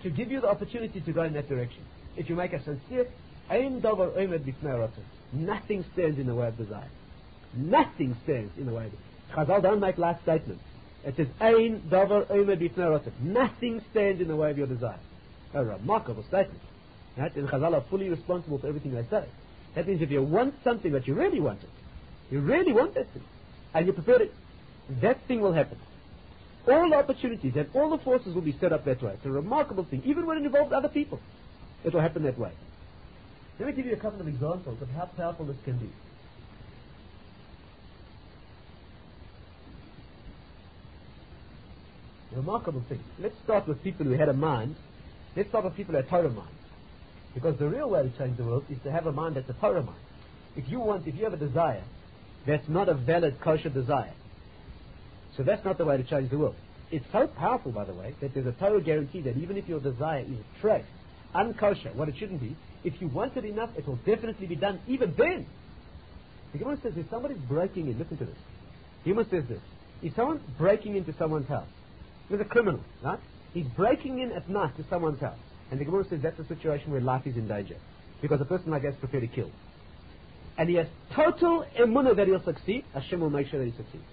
to give you the opportunity to go in that direction. If you make a sincere, Ein davar omed b'fnei ratzon. Nothing stands in the way of desire. Nothing stands in the way of it. Chazal don't make life statements. It says, Ein davar omed b'fnei ratzon. Nothing stands in the way of your desire. A remarkable statement. Right? And Chazal are fully responsible for everything they say. That means if you want something that you really want it, you really want that thing, and you prepare it, that thing will happen. All the opportunities and all the forces will be set up that way. It's a remarkable thing. Even when it involves other people, it will happen that way. Let me give you a couple of examples of how powerful this can be. Remarkable thing. Let's start with people who had a mind. Let's start with people who had Torah minds. Because the real way to change the world is to have a mind that's a Torah mind. If you want, if you have a desire that's not a valid kosher desire, so that's not the way to change the world. It's so powerful, by the way, that there's a Torah guarantee that even if your desire is trace, unkosher, what it shouldn't be, if you want it enough, it will definitely be done even then. The Gemara says if somebody's breaking in, listen to this. The Gemara says this. If someone's breaking into someone's house, there's a criminal, right? He's breaking in at night to someone's house. And the Gemara says that's a situation where life is in danger. Because a person like that is prepared to kill. And he has total emunah that he'll succeed, Hashem will make sure that he succeeds.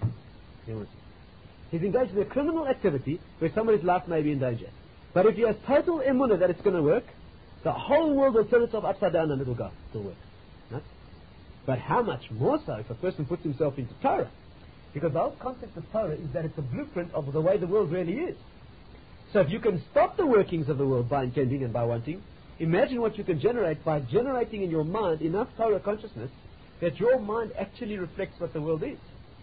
He's engaged in a criminal activity where somebody's life may be in danger. But if he has total emunah that it's going to work, the whole world will turn itself upside down and it'll go. It'll work. Right? But how much more so if a person puts himself into Torah? Because the whole concept of Torah is that it's a blueprint of the way the world really is. So if you can stop the workings of the world by intending and by wanting, imagine what you can generate by generating in your mind enough Torah consciousness that your mind actually reflects what the world is.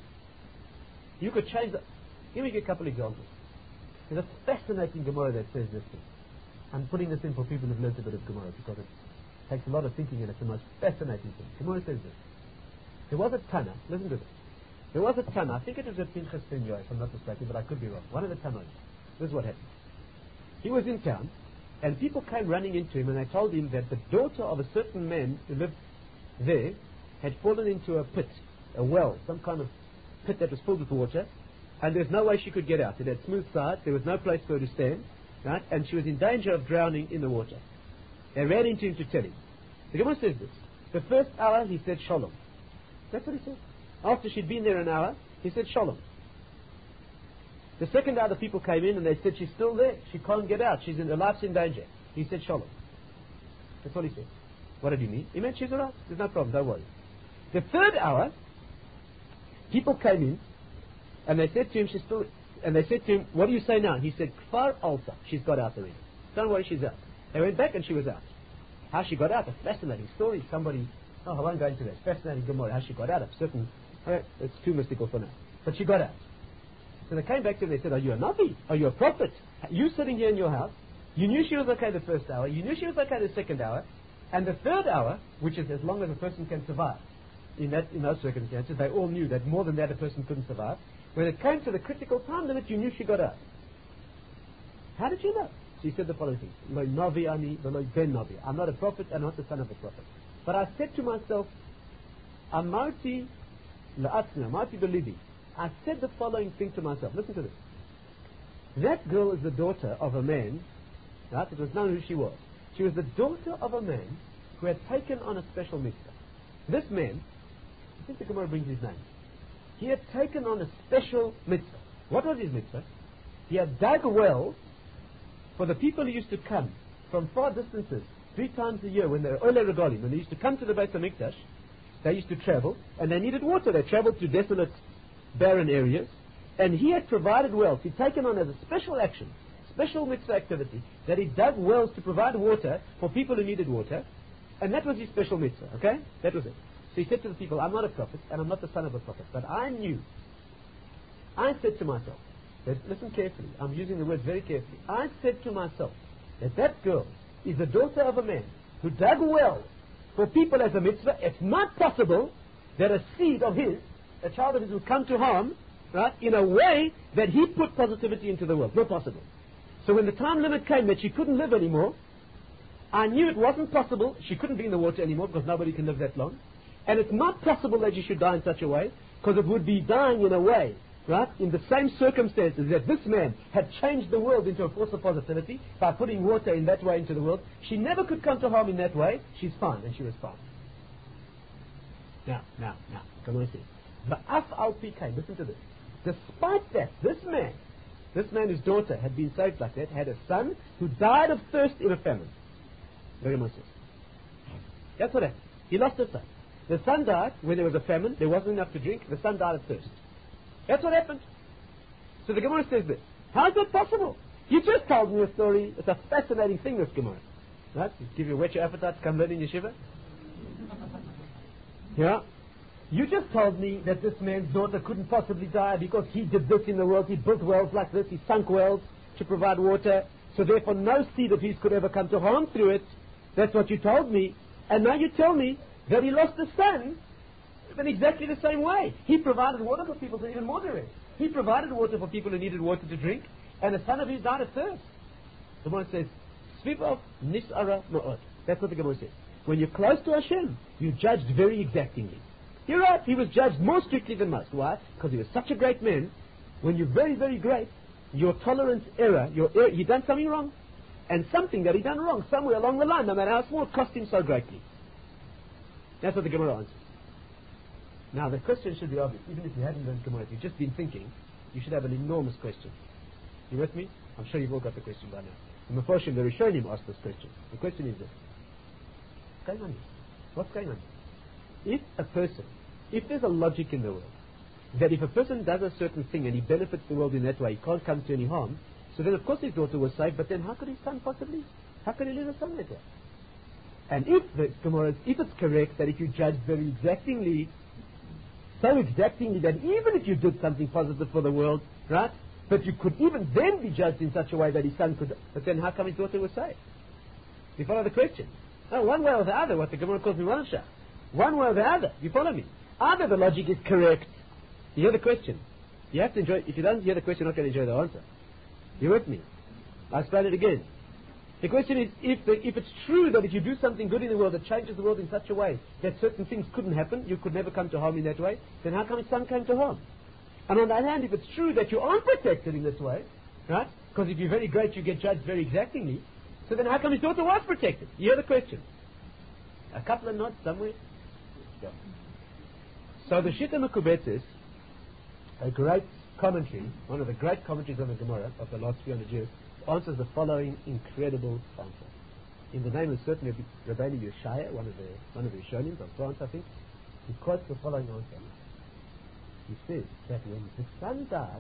You could change the... Let me give a couple examples. There's a fascinating Gemara that says this thing. I'm putting this in for people who've learned a bit of Gemara because it takes a lot of thinking and it's the most fascinating thing. Gemara says this. There was a Tana, listen to this. There was a Tana, I think it was a Pinchas ben Yoel, if I'm not mistaken, but I could be wrong. One of the Tanoim. This is what happened. He was in town and people came running into him and they told him that the daughter of a certain man who lived there had fallen into a pit, a well, some kind of pit that was filled with water, and there's no way she could get out. It had smooth sides, there was no place for her to stand, right? And she was in danger of drowning in the water. They ran into him to tell him. The Gemara says this. The first hour he said shalom. That's what he said. After she'd been there an hour, he said shalom. The second hour the people came in and they said she's still there. She can't get out. She's in, her life's in danger. He said shalom. That's all he said. What did he mean? He meant she's alright. There's no problem. Don't worry. The third hour, people came in and they said to him, she's still, and they said to him, what do you say now? He said, Kfar Alta. She's got out already. Don't worry, she's out. They went back and she was out. How she got out? A fascinating story. Somebody, oh, I won't go into that. Fascinating Gemara. How she got out of certain, okay, it's too mystical for now. But she got out. So they came back to him and they said, are you a Navi? Are you a prophet? You sitting here in your house, you knew she was okay the first hour, you knew she was okay the second hour, and the third hour, which is as long as a person can survive, in that in those circumstances, they all knew that more than that a person couldn't survive. When it came to the critical time limit, you knew she got out. How did you know? She said the following thing. Lo Navi ani v'lo ben Navi. I'm not a prophet, I'm not the son of a prophet. But I said to myself, Amarti la'atzmi, Amarti b'libi. I said the following thing to myself. Listen to this. That girl is the daughter of a man, right? It was known who she was. She was the daughter of a man who had taken on a special mitzvah. This man, I think the Gemara brings his name. He had taken on a special mitzvah. What was his mitzvah? He had dug wells for the people who used to come from far distances, three times a year when they were Ole Regalim, when they used to come to the Beit HaMikdash, they used to travel, and they needed water. They traveled through desolate, barren areas, and he had provided wells. He'd taken on as a special action, special mitzvah activity, that he dug wells to provide water for people who needed water, and that was his special mitzvah, okay? That was it. So he said to the people, I'm not a prophet, and I'm not the son of a prophet, but I knew, I said to myself, that, listen carefully, I'm using the words very carefully, I said to myself, that that girl is the daughter of a man who dug wells for people as a mitzvah. It's not possible that a seed of his, a child of his, would come to harm, right, in a way that he put positivity into the world. Not possible. So when the time limit came that she couldn't live anymore, I knew it wasn't possible. She couldn't be in the water anymore because nobody can live that long. And it's not possible that she should die in such a way, because it would be dying in a way right, in the same circumstances that this man had changed the world into a force of positivity by putting water in that way into the world, she never could come to harm in that way. She's fine, and she was fine. Now, now, now, come on, see. The Af al Pi Kain, listen to this. Despite that, this man, this man whose daughter had been saved like that, had a son who died of thirst in a famine. Very much so. That's what happened. He lost his son. The son died when there was a famine. There wasn't enough to drink. The son died of thirst. That's what happened. So the Gemara says this. How is that possible? You just told me a story. It's a fascinating thing, this Gemara. Right? Give you whet your appetite to come learn in yeshiva. Yeah? You just told me that this man's daughter couldn't possibly die because he did this in the world. He built wells like this. He sunk wells to provide water. So therefore no seed of his could ever come to harm through it. That's what you told me. And now you tell me that he lost a son in exactly the same way. He provided water for people to even more direct. He provided water for people who needed water to drink. And a son of his died of thirst. The Gemara says, Svipov nisara ma'od. That's what the Gemara says. When you're close to Hashem, you're judged very exactingly. You're right, he was judged more strictly than most. Why? Because he was such a great man. When you're very, very great, your tolerance error, your er- he done something wrong. And something that he done wrong somewhere along the line, no matter how small, it cost him so greatly. That's what the Gemara answers. Now the question should be obvious. Even if you hadn't learned Gemara, if you've just been thinking, you should have an enormous question. You with me? I'm sure you've all got the question by now. The Mefarshim, the Rishonim asked this question. The question is this. What's going on here? What's going on here? If a person, if there's a logic in the world, that if a person does a certain thing and he benefits the world in that way, he can't come to any harm, so then of course his daughter was saved, but then how could his son possibly? How could he leave a son like that? And if the Gemara, if it's correct that if you judge very exactingly, so exactingly that even if you did something positive for the world, right, but you could even then be judged in such a way that his son could, but then how come his daughter was saved? You follow the question? No, one way or the other, what the Gemara calls Miranasha. One way or the other, you follow me? Either the logic is correct. You hear the question. You have to enjoy, if you don't hear the question, you're not going to enjoy the answer. You with me? I'll explain it again. The question is, if, the, if it's true that if you do something good in the world that changes the world in such a way that certain things couldn't happen, you could never come to harm in that way, then how come his son came to harm? And on the other hand, if it's true that you aren't protected in this way, right? Because if you're very great, you get judged very exactingly. So then how come his daughter was protected? You hear the question? A couple of nods somewhere? Yeah. So the Shita Mekubetzis, a great commentary, one of the great commentaries on the Gemara of the last few hundred years, answers the following incredible answer. In the name of certain Rabbeinu Yeshaya, one of the one of the Rishonim from France, I think, he quotes the following answer. He says that when the son died,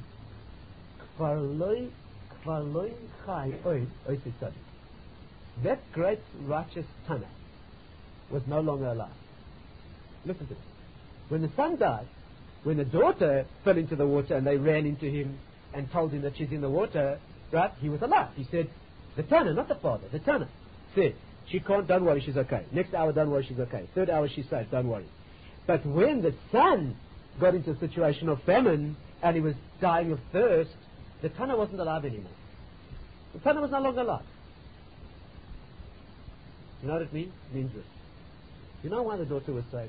Kvarloi Kvarloi Chai Oid Oid Tzadi. That great righteous Tana was no longer alive. Listen to this. When the son died, when the daughter fell into the water and they ran into him and told him that she's in the water, right, he was alive. He said, the Tana, not the father, the Tana, said, she can't, don't worry, she's okay. Next hour, don't worry, she's okay. Third hour, she's safe, don't worry. But when the son got into a situation of famine and he was dying of thirst, the Tana wasn't alive anymore. The Tana was no longer alive. You know what it means? It means this. You know why the daughter was saved?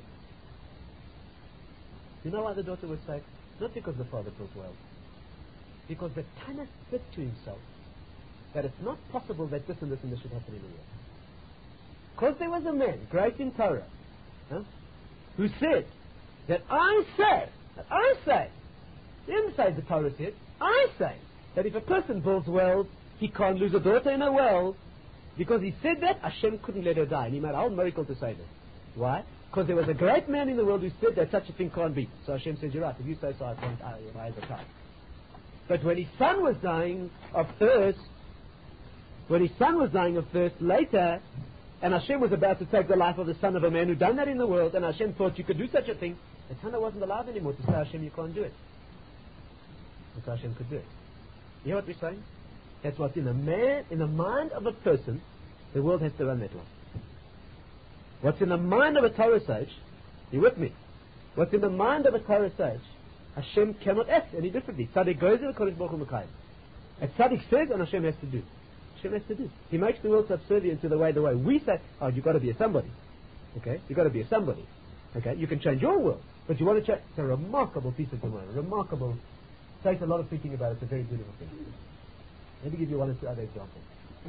You know why the daughter was saved? Not because the father built wells. Because the Tana said to himself that it's not possible that this and this and this should happen in the world. Because there was a man, great in Torah, huh, who said that I say, that I say, he didn't say the Torah said, I say that if a person builds wells, he can't lose a daughter in a well. Because he said that, Hashem couldn't let her die. And he made a whole miracle to say that. Why? Because there was a great man in the world who said that such a thing can't be. So Hashem said, you're right, if you say so, I can't, I, I have a time. But when his son was dying of thirst, when his son was dying of thirst later, and Hashem was about to take the life of the son of a man who done that in the world, and Hashem thought you could do such a thing, the Tana wasn't alive anymore to say, Hashem, you can't do it. And so Hashem could do it. You hear what we're saying? That's what's in the man, in the mind of a person, the world has to run that way. What's in the mind of a Torah sage, you with me? What's in the mind of a Torah sage, Hashem cannot act any differently. Tzaddik goes in according to Baruch Hu Mekayim. And Tzaddik says, and Hashem has to do. Hashem has to do. He makes the world subservient to the way the way we say, oh, you've got to be a somebody. Okay? You've got to be a somebody. Okay? You can change your world, but you want to change. It's a remarkable piece of Gemara, a remarkable takes a lot of thinking about it. It's a very beautiful thing. Let me give you one or two other examples.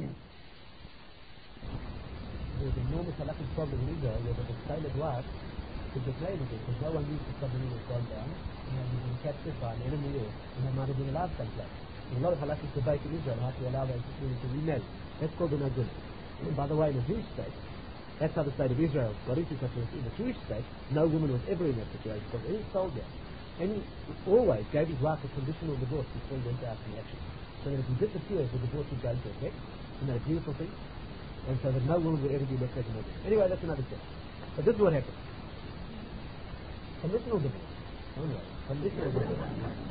There's an enormous halakhic problem in Israel where the sailor's wife could be claimed again because no one knew the submarine was gone down and had been captured by an enemy or and they might have been allowed someplace. There's a lot of halakhic debate in Israel how to allow those women to remarry. That's called the Naguna. And by the way, in the Jewish state, that's how the state of Israel got into such a in the Jewish state, no woman was ever in that situation because any soldier, any always gave his wife a conditional divorce before he went out in action. So that if he disappears, the divorce would go into effect. Isn't that a beautiful thing? And so that no woman would ever be left as a mother. Anyway, that's another thing. But this is what happened. Conditional divorce. Anyway, conditional divorce.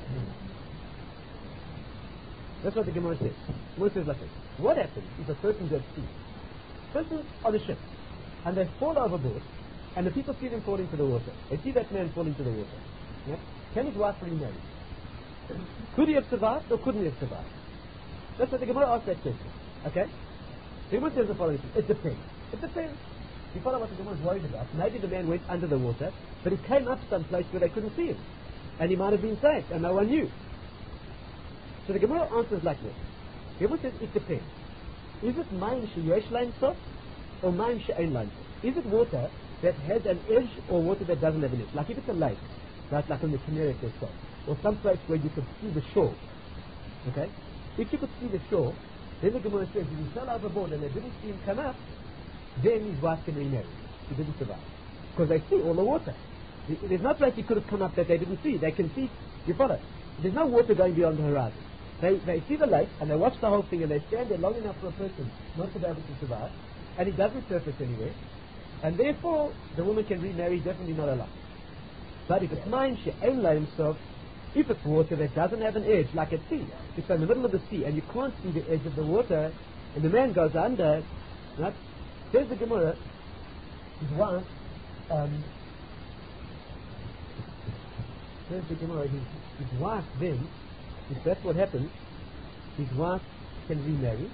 That's what the Gemara says. Gemara says like this. What happens if a person goes sea? Person on a ship, and they fall overboard, and the people see them fall into the water. They see that man fall into the water. Yeah? Can his wife remarry? Could he have survived, or couldn't he have survived? That's what the Gemara asked that question. Okay? The Gemara says the following thing. It depends. It depends. You follow what the Gemara is worried about. Maybe the man went under the water, but he came up someplace where they couldn't see him. And he might have been saved, and no one knew. So the Gemara answers like this. The Gemara says it depends. Is it mayim sheyesh lahem sof, or mayim she'ein lahem sof? Is it water that has an edge, or water that doesn't have an edge? Like if it's a lake, right, like in the Kinneret or so, or some place where you could see the shore. Okay? If you could see the shore, then the Gemara says, if he fell overboard and they didn't see him come up, then his wife can remarry. He didn't survive. Because they see all the water. There's no place he could have come up that they didn't see. They can see, you follow? There's no water going beyond the horizon. They, they see the lake and they watch the whole thing and they stand there long enough for a person not to be able to survive, and he doesn't surface anywhere, and therefore the woman can remarry, definitely not allowed. But if it's mine, she'ein lahem sof, if it's water that doesn't have an edge, like at sea, it's in the middle of the sea and you can't see the edge of the water, and the man goes under, right? Says the Gemara, his wife, um, says the Gemara, his, his wife then, if that's what happens, his wife can remarry.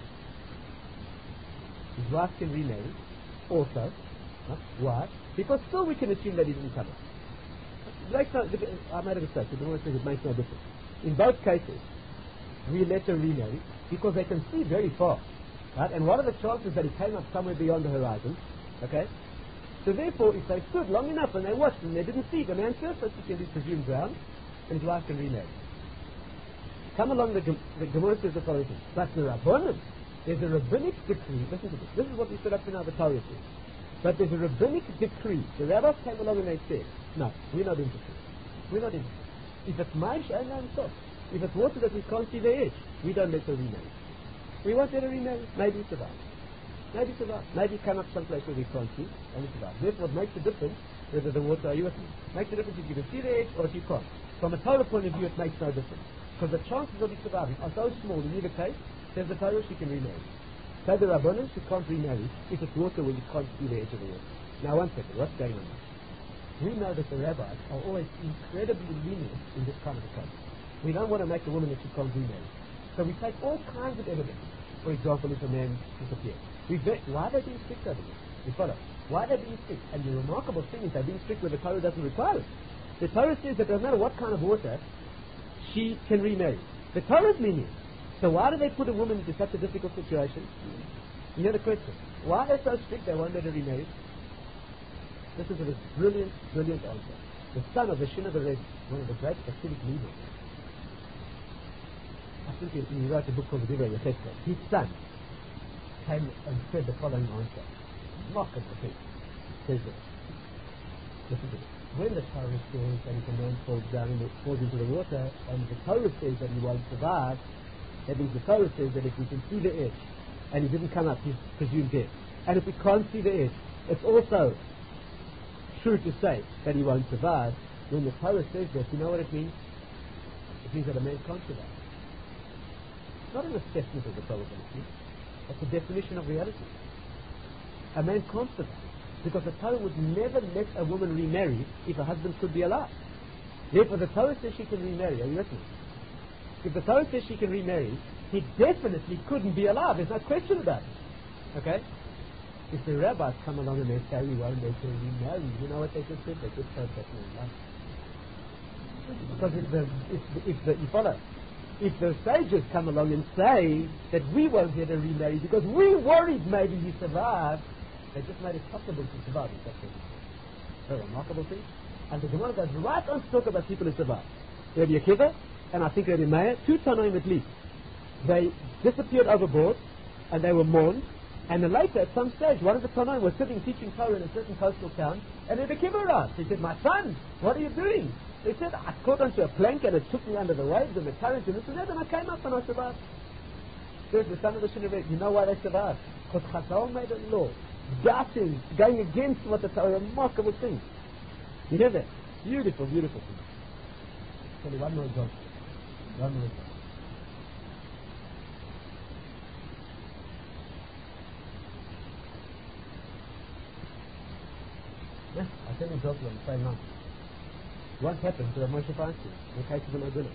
His wife can remarry also. Right? Why? Because still we can assume that he didn't come up. Like no, I made a mistake. The Gemara says it makes no difference. In both cases, we let her remarry because they can see very far. Right? And what are the chances that he came up somewhere beyond the horizon? Okay? So therefore, if they stood long enough and they watched and they didn't see the man surface, he can be presumed drowned, and his wife can remarry. Come along, the, the Gemara says the following thing. But the Rabbanim, there's a rabbinic decree. Listen to this. This is what we set up in our Torah says. But there's a rabbinic decree. The rabbis came along and they said, no, we're not interested. We're not interested. If it's mine, she'ein lahem sof. If it's water that we can't see the edge, we don't let her remarry. We want her to remarry. Maybe survive. Maybe survive. Maybe come up someplace where we can't see and survive. Therefore, it makes a difference whether the water, are you with me? Makes a difference if you can see the edge or if you can't. From a Torah point of view, it makes no difference. Because the chances of you surviving are so small in either case, says the Torah, she can remarry. So the Rabbanan, she can't remarry if it's water where you can't see the edge of the water. Now one second, what's going on? We know that the rabbis are always incredibly lenient in this kind of a case. We don't want to make a woman that she can't remarry. So we take all kinds of evidence. For example, if a man disappears. We bet, why are they being strict over this? You follow? Why are they being strict? And the remarkable thing is they're being strict where the Torah doesn't require it. The Torah says that no matter what kind of water, she can remarry. The Torah is lenient. So why do they put a woman into such a difficult situation? You hear the question. Why are they so strict they won't let her remarry? Listen to this brilliant, brilliant answer. The son of the Shin of the Rebbe, one of the great Hasidic leaders, I think he, he wrote a book called the Divrei Yechezkel. His son came and said the following answer. Remarkable thing. Says this. Listen to this. When the Torah says that if a man falls down and falls into the water, and the Torah says that he won't survive, that means the Torah says that if we can see the edge and he didn't come up, he's presumed dead. And if we can't see the edge, it's also true to say that he won't survive. When the Torah says that, you know what it means? It means that a man can't survive. It's not an assessment of the probability. It's a definition of reality. A man can't survive. Because the Torah would never let a woman remarry if her husband could be alive. Therefore, the Torah says she can remarry. Are you with me? If the Torah says she can remarry, he definitely couldn't be alive. There's no question about it. Okay? If the rabbis come along and they say, we won't let her remarry, you know what they just said? They just said that no, Because if the, if the, if the, you follow, if the sages come along and say that we won't get a remarry because we worried maybe you survive, they just made it possible to survive. That's a remarkable thing. And the Gemara goes right on to talk about people who survive. Rabbi Akiva, and I think Rabbi Meir, two Tanoim at least, they disappeared overboard and they were mourned. And then later, at some stage, one of the Tanoim was sitting teaching Torah in a certain coastal town, and Rabbi Akiva arrived. He said, "My son, what are you doing?" They said, "I caught onto a plank and it took me under the waves and the current and this and that, and I came up and I survived." There's the son of the Shinabed. You know why they survived? Because Chazal made a law, doubting, going against what the Torah, remarkable thing. You hear that? Beautiful, beautiful thing. Tell you one more job. One more job. Yeah, I'll tell you a joke on the same night. What happened to Rav Moshe Feinstein in the case of the Naguna?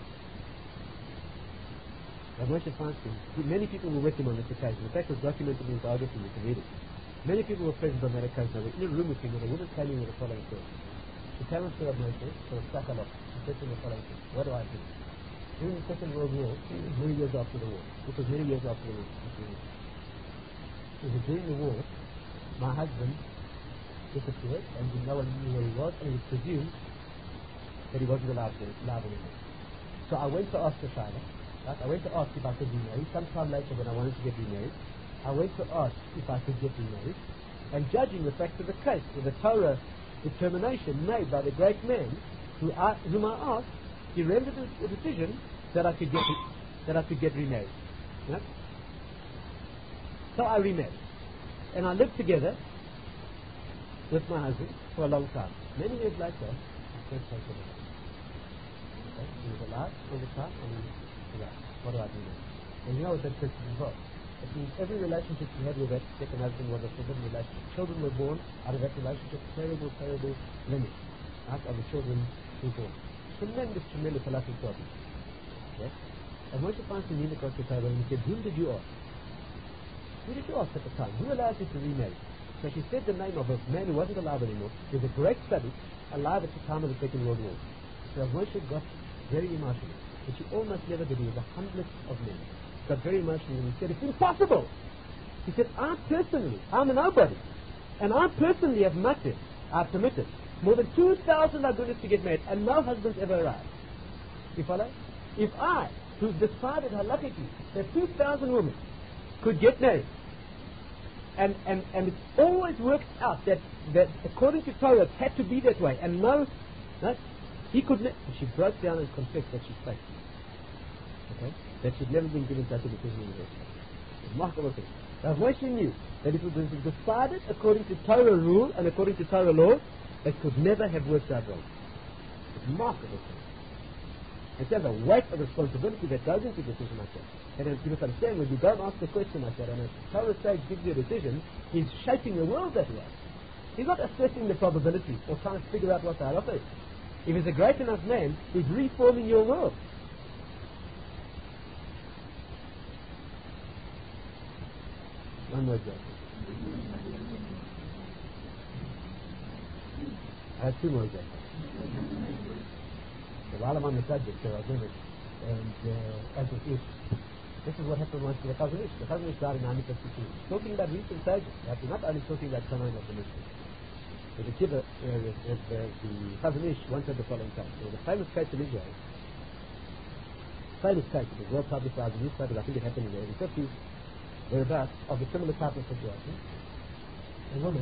Rav Moshe Feinstein, many people were with him on this occasion. In fact, it was documented in his biography, you can read it. Many people were present on that occasion. They were in a room with him and a woman came in with the following story. She came up to Rav Moshe, so Sakalov, she said to him the following thing: "What do I do? During the Second World War, many years after the war, this was many years after the war, it was during the war, my husband disappeared and no one knew where he was, and it was presumed that he wasn't allowed to alive anymore. So I went to ask the Shaila, right? I went to ask if I could be married. Sometime later when I wanted to get remarried, I went to ask if I could get remarried, and judging the facts of the case with the Torah determination made by the great man who I, whom I asked, he rendered a decision that I could get that I could get remarried. Right? So I remarried, and I lived together with my husband for a long time. Many years later, I first came to him. Okay? He was alive all the time, and he was alive. What do I do now? And you know what that person involved. It means every relationship he had with that second husband was a forbidden relationship. Children were born out of that relationship. Terrible, terrible limits. Right? And the children were born. Tremendous, tremendous halachic problem. Okay? And Moshe Feinstein leaned across the table and he said, "Whom did you ask? Who did you ask at the time? Who allowed you to remarry?" So she said the name of a man who wasn't alive anymore. He was a great study, alive at the time of the Second World War. So Moshe got very emotional, which he almost never did. He was the humblest of men. Got very emotional and he said, "It's impossible." He said, "I personally, I'm a nobody, and I personally have mutter, I've permitted more than two thousand agunas to get married, and no husbands ever arrived." You follow? If I, who's decided halakhically that two thousand women could get married, and, and, and it's always worked out that, that according to Torah it had to be that way, and no, no he could ne- she broke down and confessed that she's fake. Okay? That she'd never been given such a decision in her life. Remarkable thing. Rav Moshe knew that if it was decided according to Torah rule and according to Torah law, it could never have worked out wrong. Remarkable thing. And there's a weight of responsibility that goes into a decision like that. And as you must understand, when you don't ask a question like that and a Torah sage gives you a decision, he's shaping the world that way. He's not assessing the probability or trying to figure out what the halacha is. If he's a great enough man, he's reforming your world. One more joke. I have two more jokes. So while I'm on the subject, so I'll give it. And uh, as it is, this is what happened once to the Chazon Ish. The Chazon Ish died in nineteen fifty-two. Talking about recent sages, we're not only talking about Tanoim of the Muslims. So the Kiva, uh, the, the, the Chazon Ish once had the following case. There was a famous case in Israel. Famous case, it was well publicized in newspapers. I think it happened in the early fifties. Thereabouts, of a similar type of situation. A woman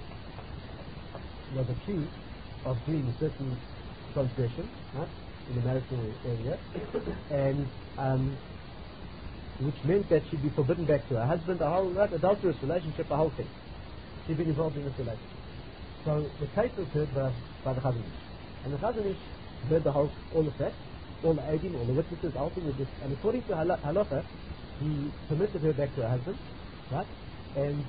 was accused of doing a certain transgression, right, in the marital area, and um, which meant that she'd be forbidden back to her husband, a whole right, adulterous relationship, a whole thing. She'd been involved in this relationship. So the case was heard by, by the Chazon Ish. And the Chazon Ish heard the whole, all the facts, all the aiding, all the witnesses, the whole thing was this. And according to hal- halacha, he permitted her back to her husband, right? And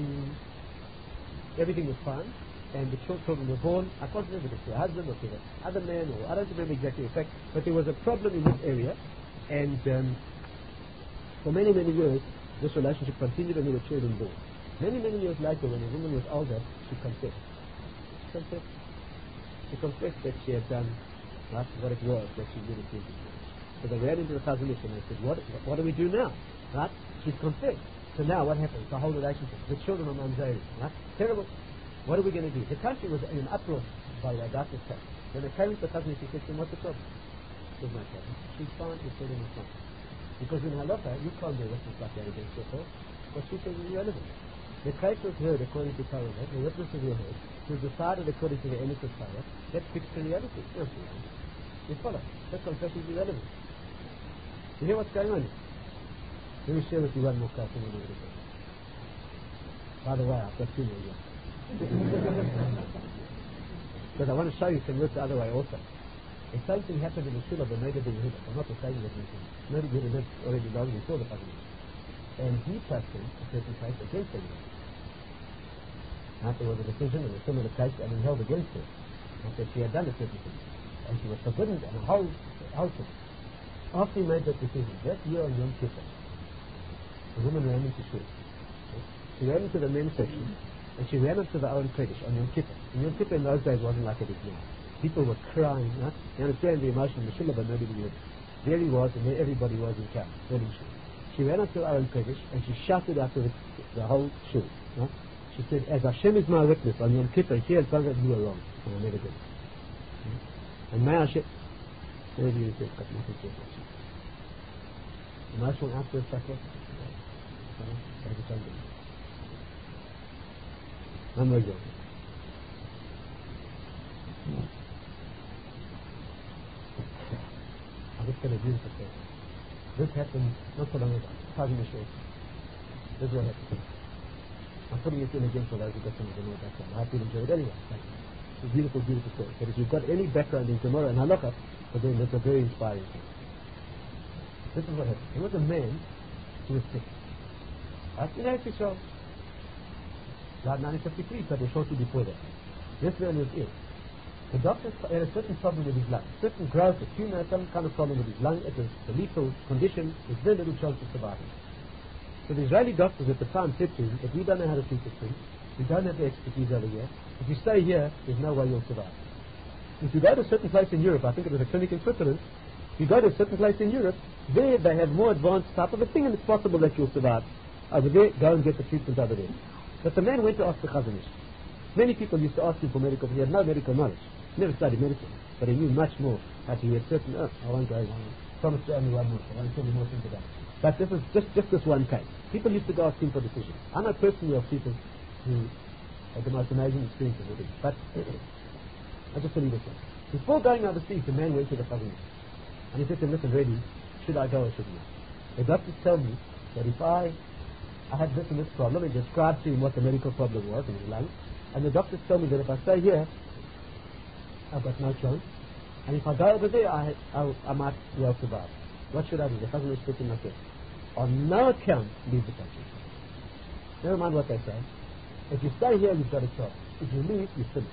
he, everything was fine, and the children were born. I can't remember if to her husband or to the other man, or I don't remember exactly the fact, but there was a problem in this area, and um, for many, many years, this relationship continued and there were children born. Many, many years later, when the woman was older, she confessed. She confessed. She confessed that she had done That's what it was that she did it to. So they ran into the Chazon Ish and they said, what, what do we do now? Right? She's confessed. So now what happens? The whole relationship. The children are mamzerim. Right? Terrible. What are we going to do? The country was in uproar by the about this time. When they came to the Chazon Ish, he said to them, what's the problem? There's no problem. She's fine, he said in the fine. Because in halacha, you can't do witness like that against your fault. What she says is irrelevant. The case was heard according to Torah, the witnesses were heard, it was decided according to the Emes of Torah. That's fixed to reality. No, you follow. That's confession is irrelevant. You hear what's going on here? Let me share with you one more case and then we'll get there. By the way, I've got two more here. Because I want to show you some work the other way also. The same thing happened in the Shul of the Neder ben Yehuda. I'm not saying that Neder ben Yehuda lived already long before the Chazon Ish. And he trusted a certain case against him. There was a decision in a similar case and he held against her. After she had done a certain thing. And she was forbidden and a whole house. After he made that decision, that year on Yom Kippur, the woman ran into Shul. She ran into the men's section and she ran up to the Owen Kodesh on Yom Kippur. And Yom Kippur in those days wasn't like it is now. People were crying. Right? You understand the emotion, the Shul of nobody knew. There he was and there everybody was in town. She ran up to Owen Kodesh and she shouted out to the, the whole Shul. Right? She said, as Hashem is my witness on Yom Kippur, here in front of you are wrong. And I never did. Hmm? And may Hashem... Where do you think? Got nothing to say. Emotional outburst like that? One more example. I'm just going to do this a second. This happened not so long ago. Chazon Ish. This is what happened. I'm putting it in again for those who got some of the more background. I hope you'll enjoy it anyway. It's a beautiful, beautiful story. But if you've got any background in Gemara and Halakha, then it's a very inspiring thing. This is what happened. There was a man who was sick. Right? In Eretz Yisrael. Died nineteen fifty-three, so they shortly before that. This man was ill. The doctors had a certain problem with his lung, certain growth, a tumor, some kind of problem with his lung. It was a lethal condition. There's very little chance of surviving. So the Israeli doctors at the time said to him that we don't know how to treat this thing. We don't have the expertise over here. If you stay here, there's no way you'll survive. If you go to a certain place in Europe, I think it was a clinic in Switzerland, if you go to a certain place in Europe, there they have more advanced type of a thing and it's possible that you'll survive. Over there, go and get the treatment over there. But the man went to ask the Chazon Ish. Many people used to ask him for medical, he had no medical knowledge. Never studied medicine, but he knew much more. As he had certain, oh, I won't go, I promise you only one more, I won't tell you more things about it. But this is just, just this one case. People used to go ask him for decisions. I know personally of people who had the most amazing experiences with him. But I'll just tell you this one. Before going overseas, the man went to the Chazon Ish. And he said to him, listen, really, should I go or shouldn't I? The doctors tell me that if I, I had this and this problem, and described to him what the medical problem was in his lung, and the doctors tell me that if I stay here, I've got no chance. And if I go over there, I, I, I might well survive. What should I do? The Chazon Ish said to him like this: on no account, leave the country. Never mind what they say. If you stay here, you've got a chance. If you leave, you're finished.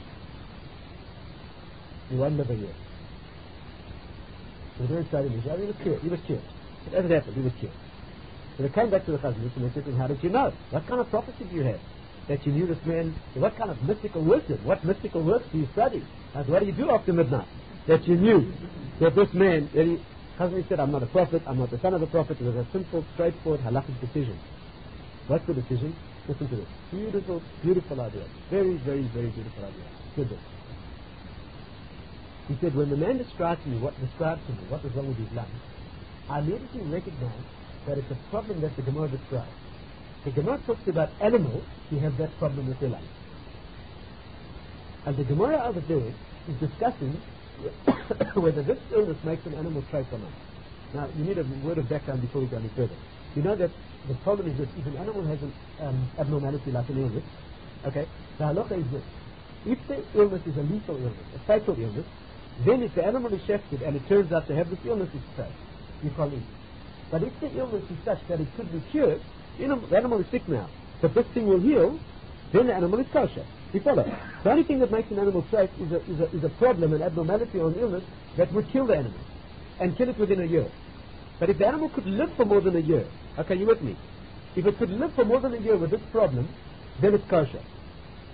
You won't live a year. So they started him. He was cured. He was cured. As it happened, he was cured. So they came back to the Chazon Ish and they said to him, how did you know? What kind of prophecy do you have? That you knew this man, what kind of mystical wisdom, what mystical works do you study? And what do you do after midnight? That you knew that this man, that he, Chazon Ish said, I'm not a prophet, I'm not the son of a prophet. It was a simple, straightforward, halakhic decision. What's the decision? Listen to this. Beautiful, beautiful idea. Very, very, very beautiful idea. Good this. He said, when the man described to me what described to me what was wrong with his lungs, I immediately recognized that it's a problem that the Gemara describes. The Gemara talks about animals who have that problem with their lungs. And the Gemara over there is discussing whether this illness makes an animal trait or not. Now, you need a word of background before we go any further. You know that the problem is that if an animal has an um, abnormality like an illness, okay, the halacha is this. If the illness is a lethal illness, a fatal illness, then if the animal is shafted and it turns out to have this illness, it's safe. You can't eat. But if the illness is such that it could be cured, you know, the animal is sick now, but this thing will heal, then the animal is kosher. You follow? The only thing that makes an animal safe is a, is, a, is a problem, an abnormality or an illness that would kill the animal and kill it within a year. But if the animal could live for more than a year, okay, you with me? If it could live for more than a year with this problem, then it's kosher.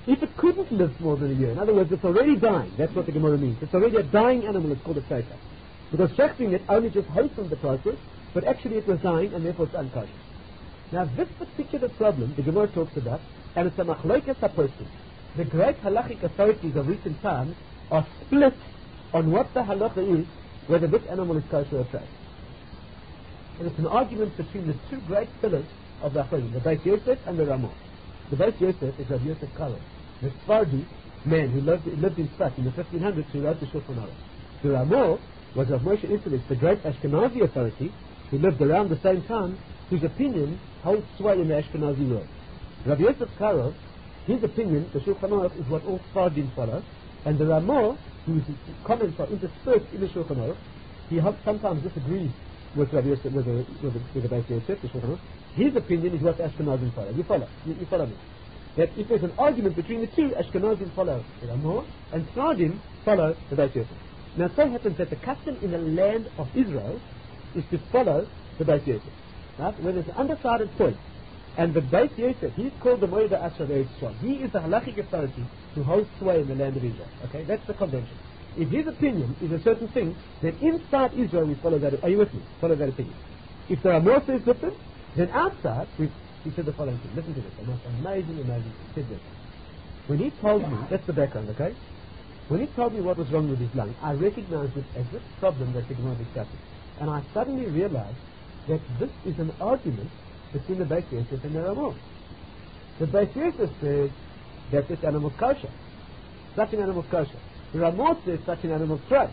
If it couldn't live more than a year, in other words, it's already dying, that's what the Gemara means. It's already a dying animal, it's called a treifa. Because shechting it only just hastened the process, but actually it was dying and therefore it's unkosher. Now this particular problem, the Gemara talks about, and it's a machlokas person. The great halachic authorities of recent times are split on what the halacha is, whether this animal is kosher or treif. And it's an argument between the two great pillars of the Achronim, the Beis Yosef and the Ramah. The Beis Yosef is Rav Yosef Karo, the Sephardi man who lived, lived in Sfat in the fifteen hundreds who wrote the Shulchan Aruch. The Ramah was Rav Moshe Isserles, the great Ashkenazi authority who lived around the same time, whose opinion holds sway in the Ashkenazi world. Rav Yosef Karo, his opinion, the Shulchan Aruch, is what all Sephardim follow, and the Ramah, whose comments are interspersed in the Shulchan Aruch, he sometimes disagrees with Rav Yosef, with the, with the, with the Beis Yosef, the Shulchan Aruch. His opinion is what Ashkenazim follow. You follow, you, you follow me. That if there's an argument between the two, Ashkenazim follow the Ramah, and Sephardim follow the Beis Yosef. Now it so happens that the custom in the land of Israel is to follow the Beis Yosef. Right? Where there's an undecided point. And the Beis Yosef, he's called the Moed Asher Yisrael. He is the halachic authority who holds sway in the land of Israel. Okay, that's the convention. If his opinion is a certain thing, then inside Israel we follow that. Are you with me? Follow that opinion. If there are more says different, then outside we he said the following thing. Listen to this. The most amazing, amazing. He said this. When he told me, that's the background, okay? When he told me what was wrong with his lung, I recognized it as this problem that the Gemara discusses. And I suddenly realized that this is an argument between the Beis Yosef and the Ramah. The Beis Yosef says that this animal is kosher. Such an animal is kosher. The Ramah says such an animal is treif.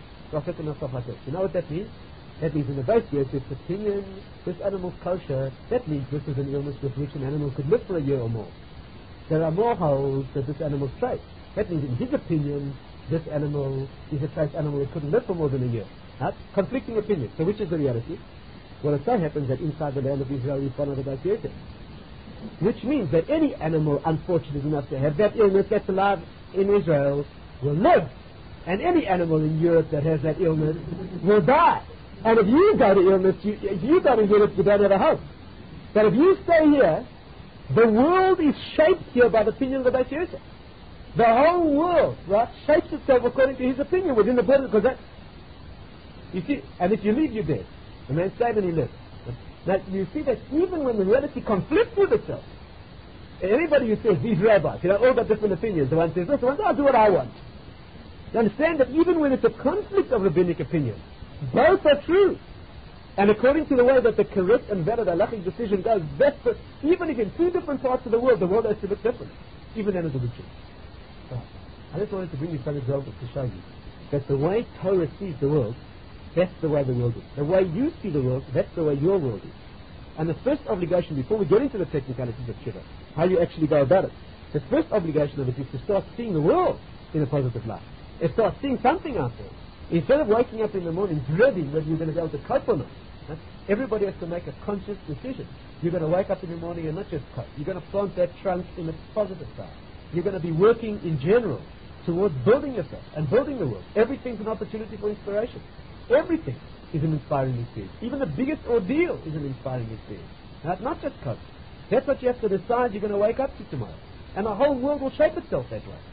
You know what that means? That means in the Beis Yosef's opinion, this animal is kosher. That means this is an illness with which an animal could live for a year or more. The Ramah holds that this animal is treif. That means in his opinion, this animal is a treif animal that couldn't live for more than a year. Right? Conflicting opinions. So which is the reality? Well, it so happens that inside the land of Israel we follow the Beis Yosef. Which means that any animal unfortunate enough to have that illness that's alive in Israel will live. And any animal in Europe that has that illness will die. And if you got an illness, you, if you got an illness, you don't have a hope. But if you stay here, the world is shaped here by the opinion of the Beis Yosef. The whole world, right, shapes itself according to his opinion within the borders, because that, you see, and if you leave, you're dead. The man stayed and he lived. Now, you see that even when the reality conflicts with itself, anybody who says, these rabbis, you know, all got different opinions. The one says this, the one says, I'll do what I want. You understand that even when it's a conflict of rabbinic opinion, both are true. And according to the way that the correct and valid halachic decision goes, that's the, even if in two different parts of the world, the world has to look different. Even then it's a good truth. So, I just wanted to bring you some examples to show you that the way Torah sees the world, that's the way the world is. The way you see the world, that's the way your world is. And the first obligation, before we get into the technicalities of Shiva, how you actually go about it, the first obligation of it is to start seeing the world in a positive light. And start seeing something out there. Instead of waking up in the morning dreading whether you're going to be able to cope or not, right? Everybody has to make a conscious decision. You're going to wake up in the morning and not just cope. You're going to plant that trunk in a positive side. You're going to be working in general towards building yourself and building the world. Everything's an opportunity for inspiration. Everything is an inspiring experience. Even the biggest ordeal is an inspiring experience. Right? Not just cope. That's what you have to decide you're going to wake up to tomorrow. And the whole world will shape itself that way.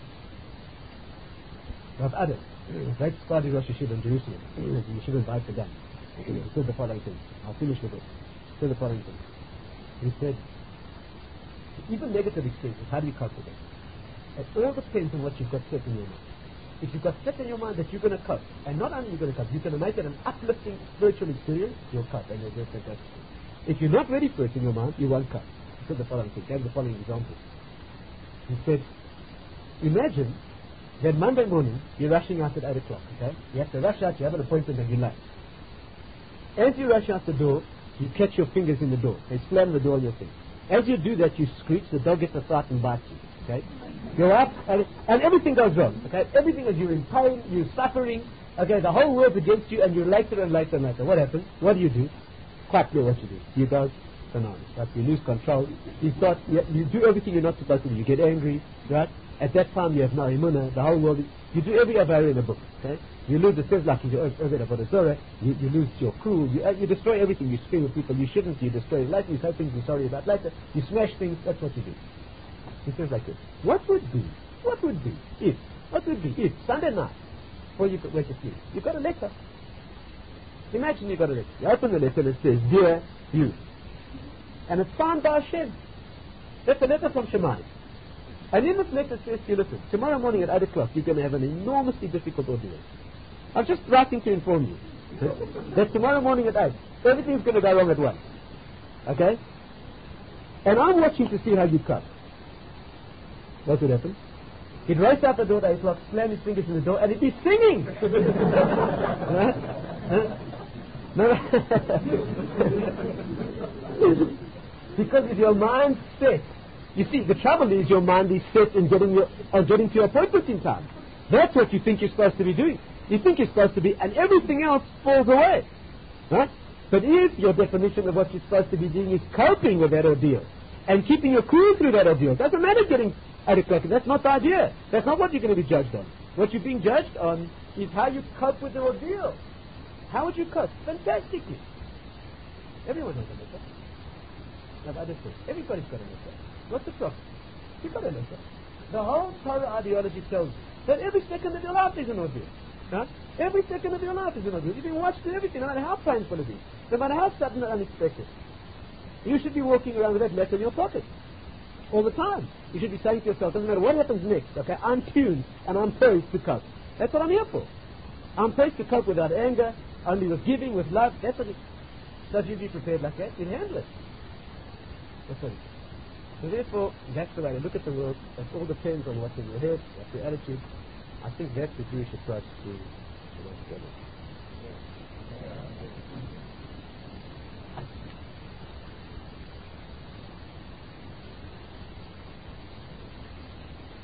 Rav Adam, great Sephardi Rosh Yeshiva in Jerusalem, the Yeshiva in Beit Hagan, he said the following thing. I'll finish with it. He said the following thing. He said, even negative experiences, how do you cope with them? It all depends on what you've got set in your mind. If you've got set in your mind that you're going to cope, and not only you're going to cope, you're going to make it an uplifting spiritual experience, you'll cope and you'll do it fantastically. If you're not ready for it in your mind, you won't cope. He said the following thing, gave the following example. He said, imagine that Monday morning, you're rushing out at eight o'clock, okay? You have to rush out, you have an appointment and you're late. As you rush out the door, you catch your fingers in the door. They slam the door on your thing. As you do that, you screech, the dog gets a fright and bites you, okay? You're up, and, and everything goes wrong, okay? Everything is, you're in pain, you're suffering, okay? The whole world's against you, and you're later and later and later. What happens? What do you do? Quite clear what you do. You go bananas, right? You lose control. You start, you, you do everything you're not supposed to do. You get angry, right? At that time, you have no imunah. The whole world, is, you do every avari in the book, okay? You lose the says like you you you lose your crew, you, uh, you destroy everything. You scream with people you shouldn't. You destroy later. You say things you're sorry about later. You smash things. That's what you do. He says like this. What would be, what would be, if, what would be, if, Sunday night, before you went to sleep, you got a letter. Imagine you got a letter. You open the letter and it says, Dear you. And it's signed by Hashem. That's a letter from Shemayim. And in this letter says to you, listen, tomorrow morning at eight o'clock you're going to have an enormously difficult ordeal. I'm just writing to inform you that tomorrow morning at eight, everything's going to go wrong at once. Okay? And I'm watching to see how you cope. What would happen? He'd race out the door at eight o'clock, slam his fingers in the door, and he'd be singing! Huh? Huh? No. Because if your mind set, you see, the trouble is your mind is set in getting your, uh, getting to your appointment in time. That's what you think you're supposed to be doing. You think you're supposed to be, and everything else falls away. Right? But if your definition of what you're supposed to be doing is coping with that ordeal and keeping your cool through that ordeal, it doesn't matter getting eight o'clock. That's not the idea. That's not what you're going to be judged on. What you're being judged on is how you cope with the ordeal. How would you cope? Fantastically. Everyone has a letter. Now, the other thing, everybody's got a letter. What's the problem? You've got a letter. The whole Torah ideology tells you that every second of your life is an ordeal. Huh? Every second of your life is an ordeal. You've been watched to everything, no matter how painful it is, no matter how sudden and unexpected. You should be walking around with that letter in your pocket all the time. You should be saying to yourself, doesn't matter what happens next, okay, I'm tuned and I'm poised to cope. That's what I'm here for. I'm poised to cope without anger, only with giving, with love. That's what it is. So if you be prepared like that, you'll handle it. That's what it is. So therefore, that's the way to look at the world. It all depends on what's in your head, what's your attitude. I think that's the Jewish approach to, to what's going on.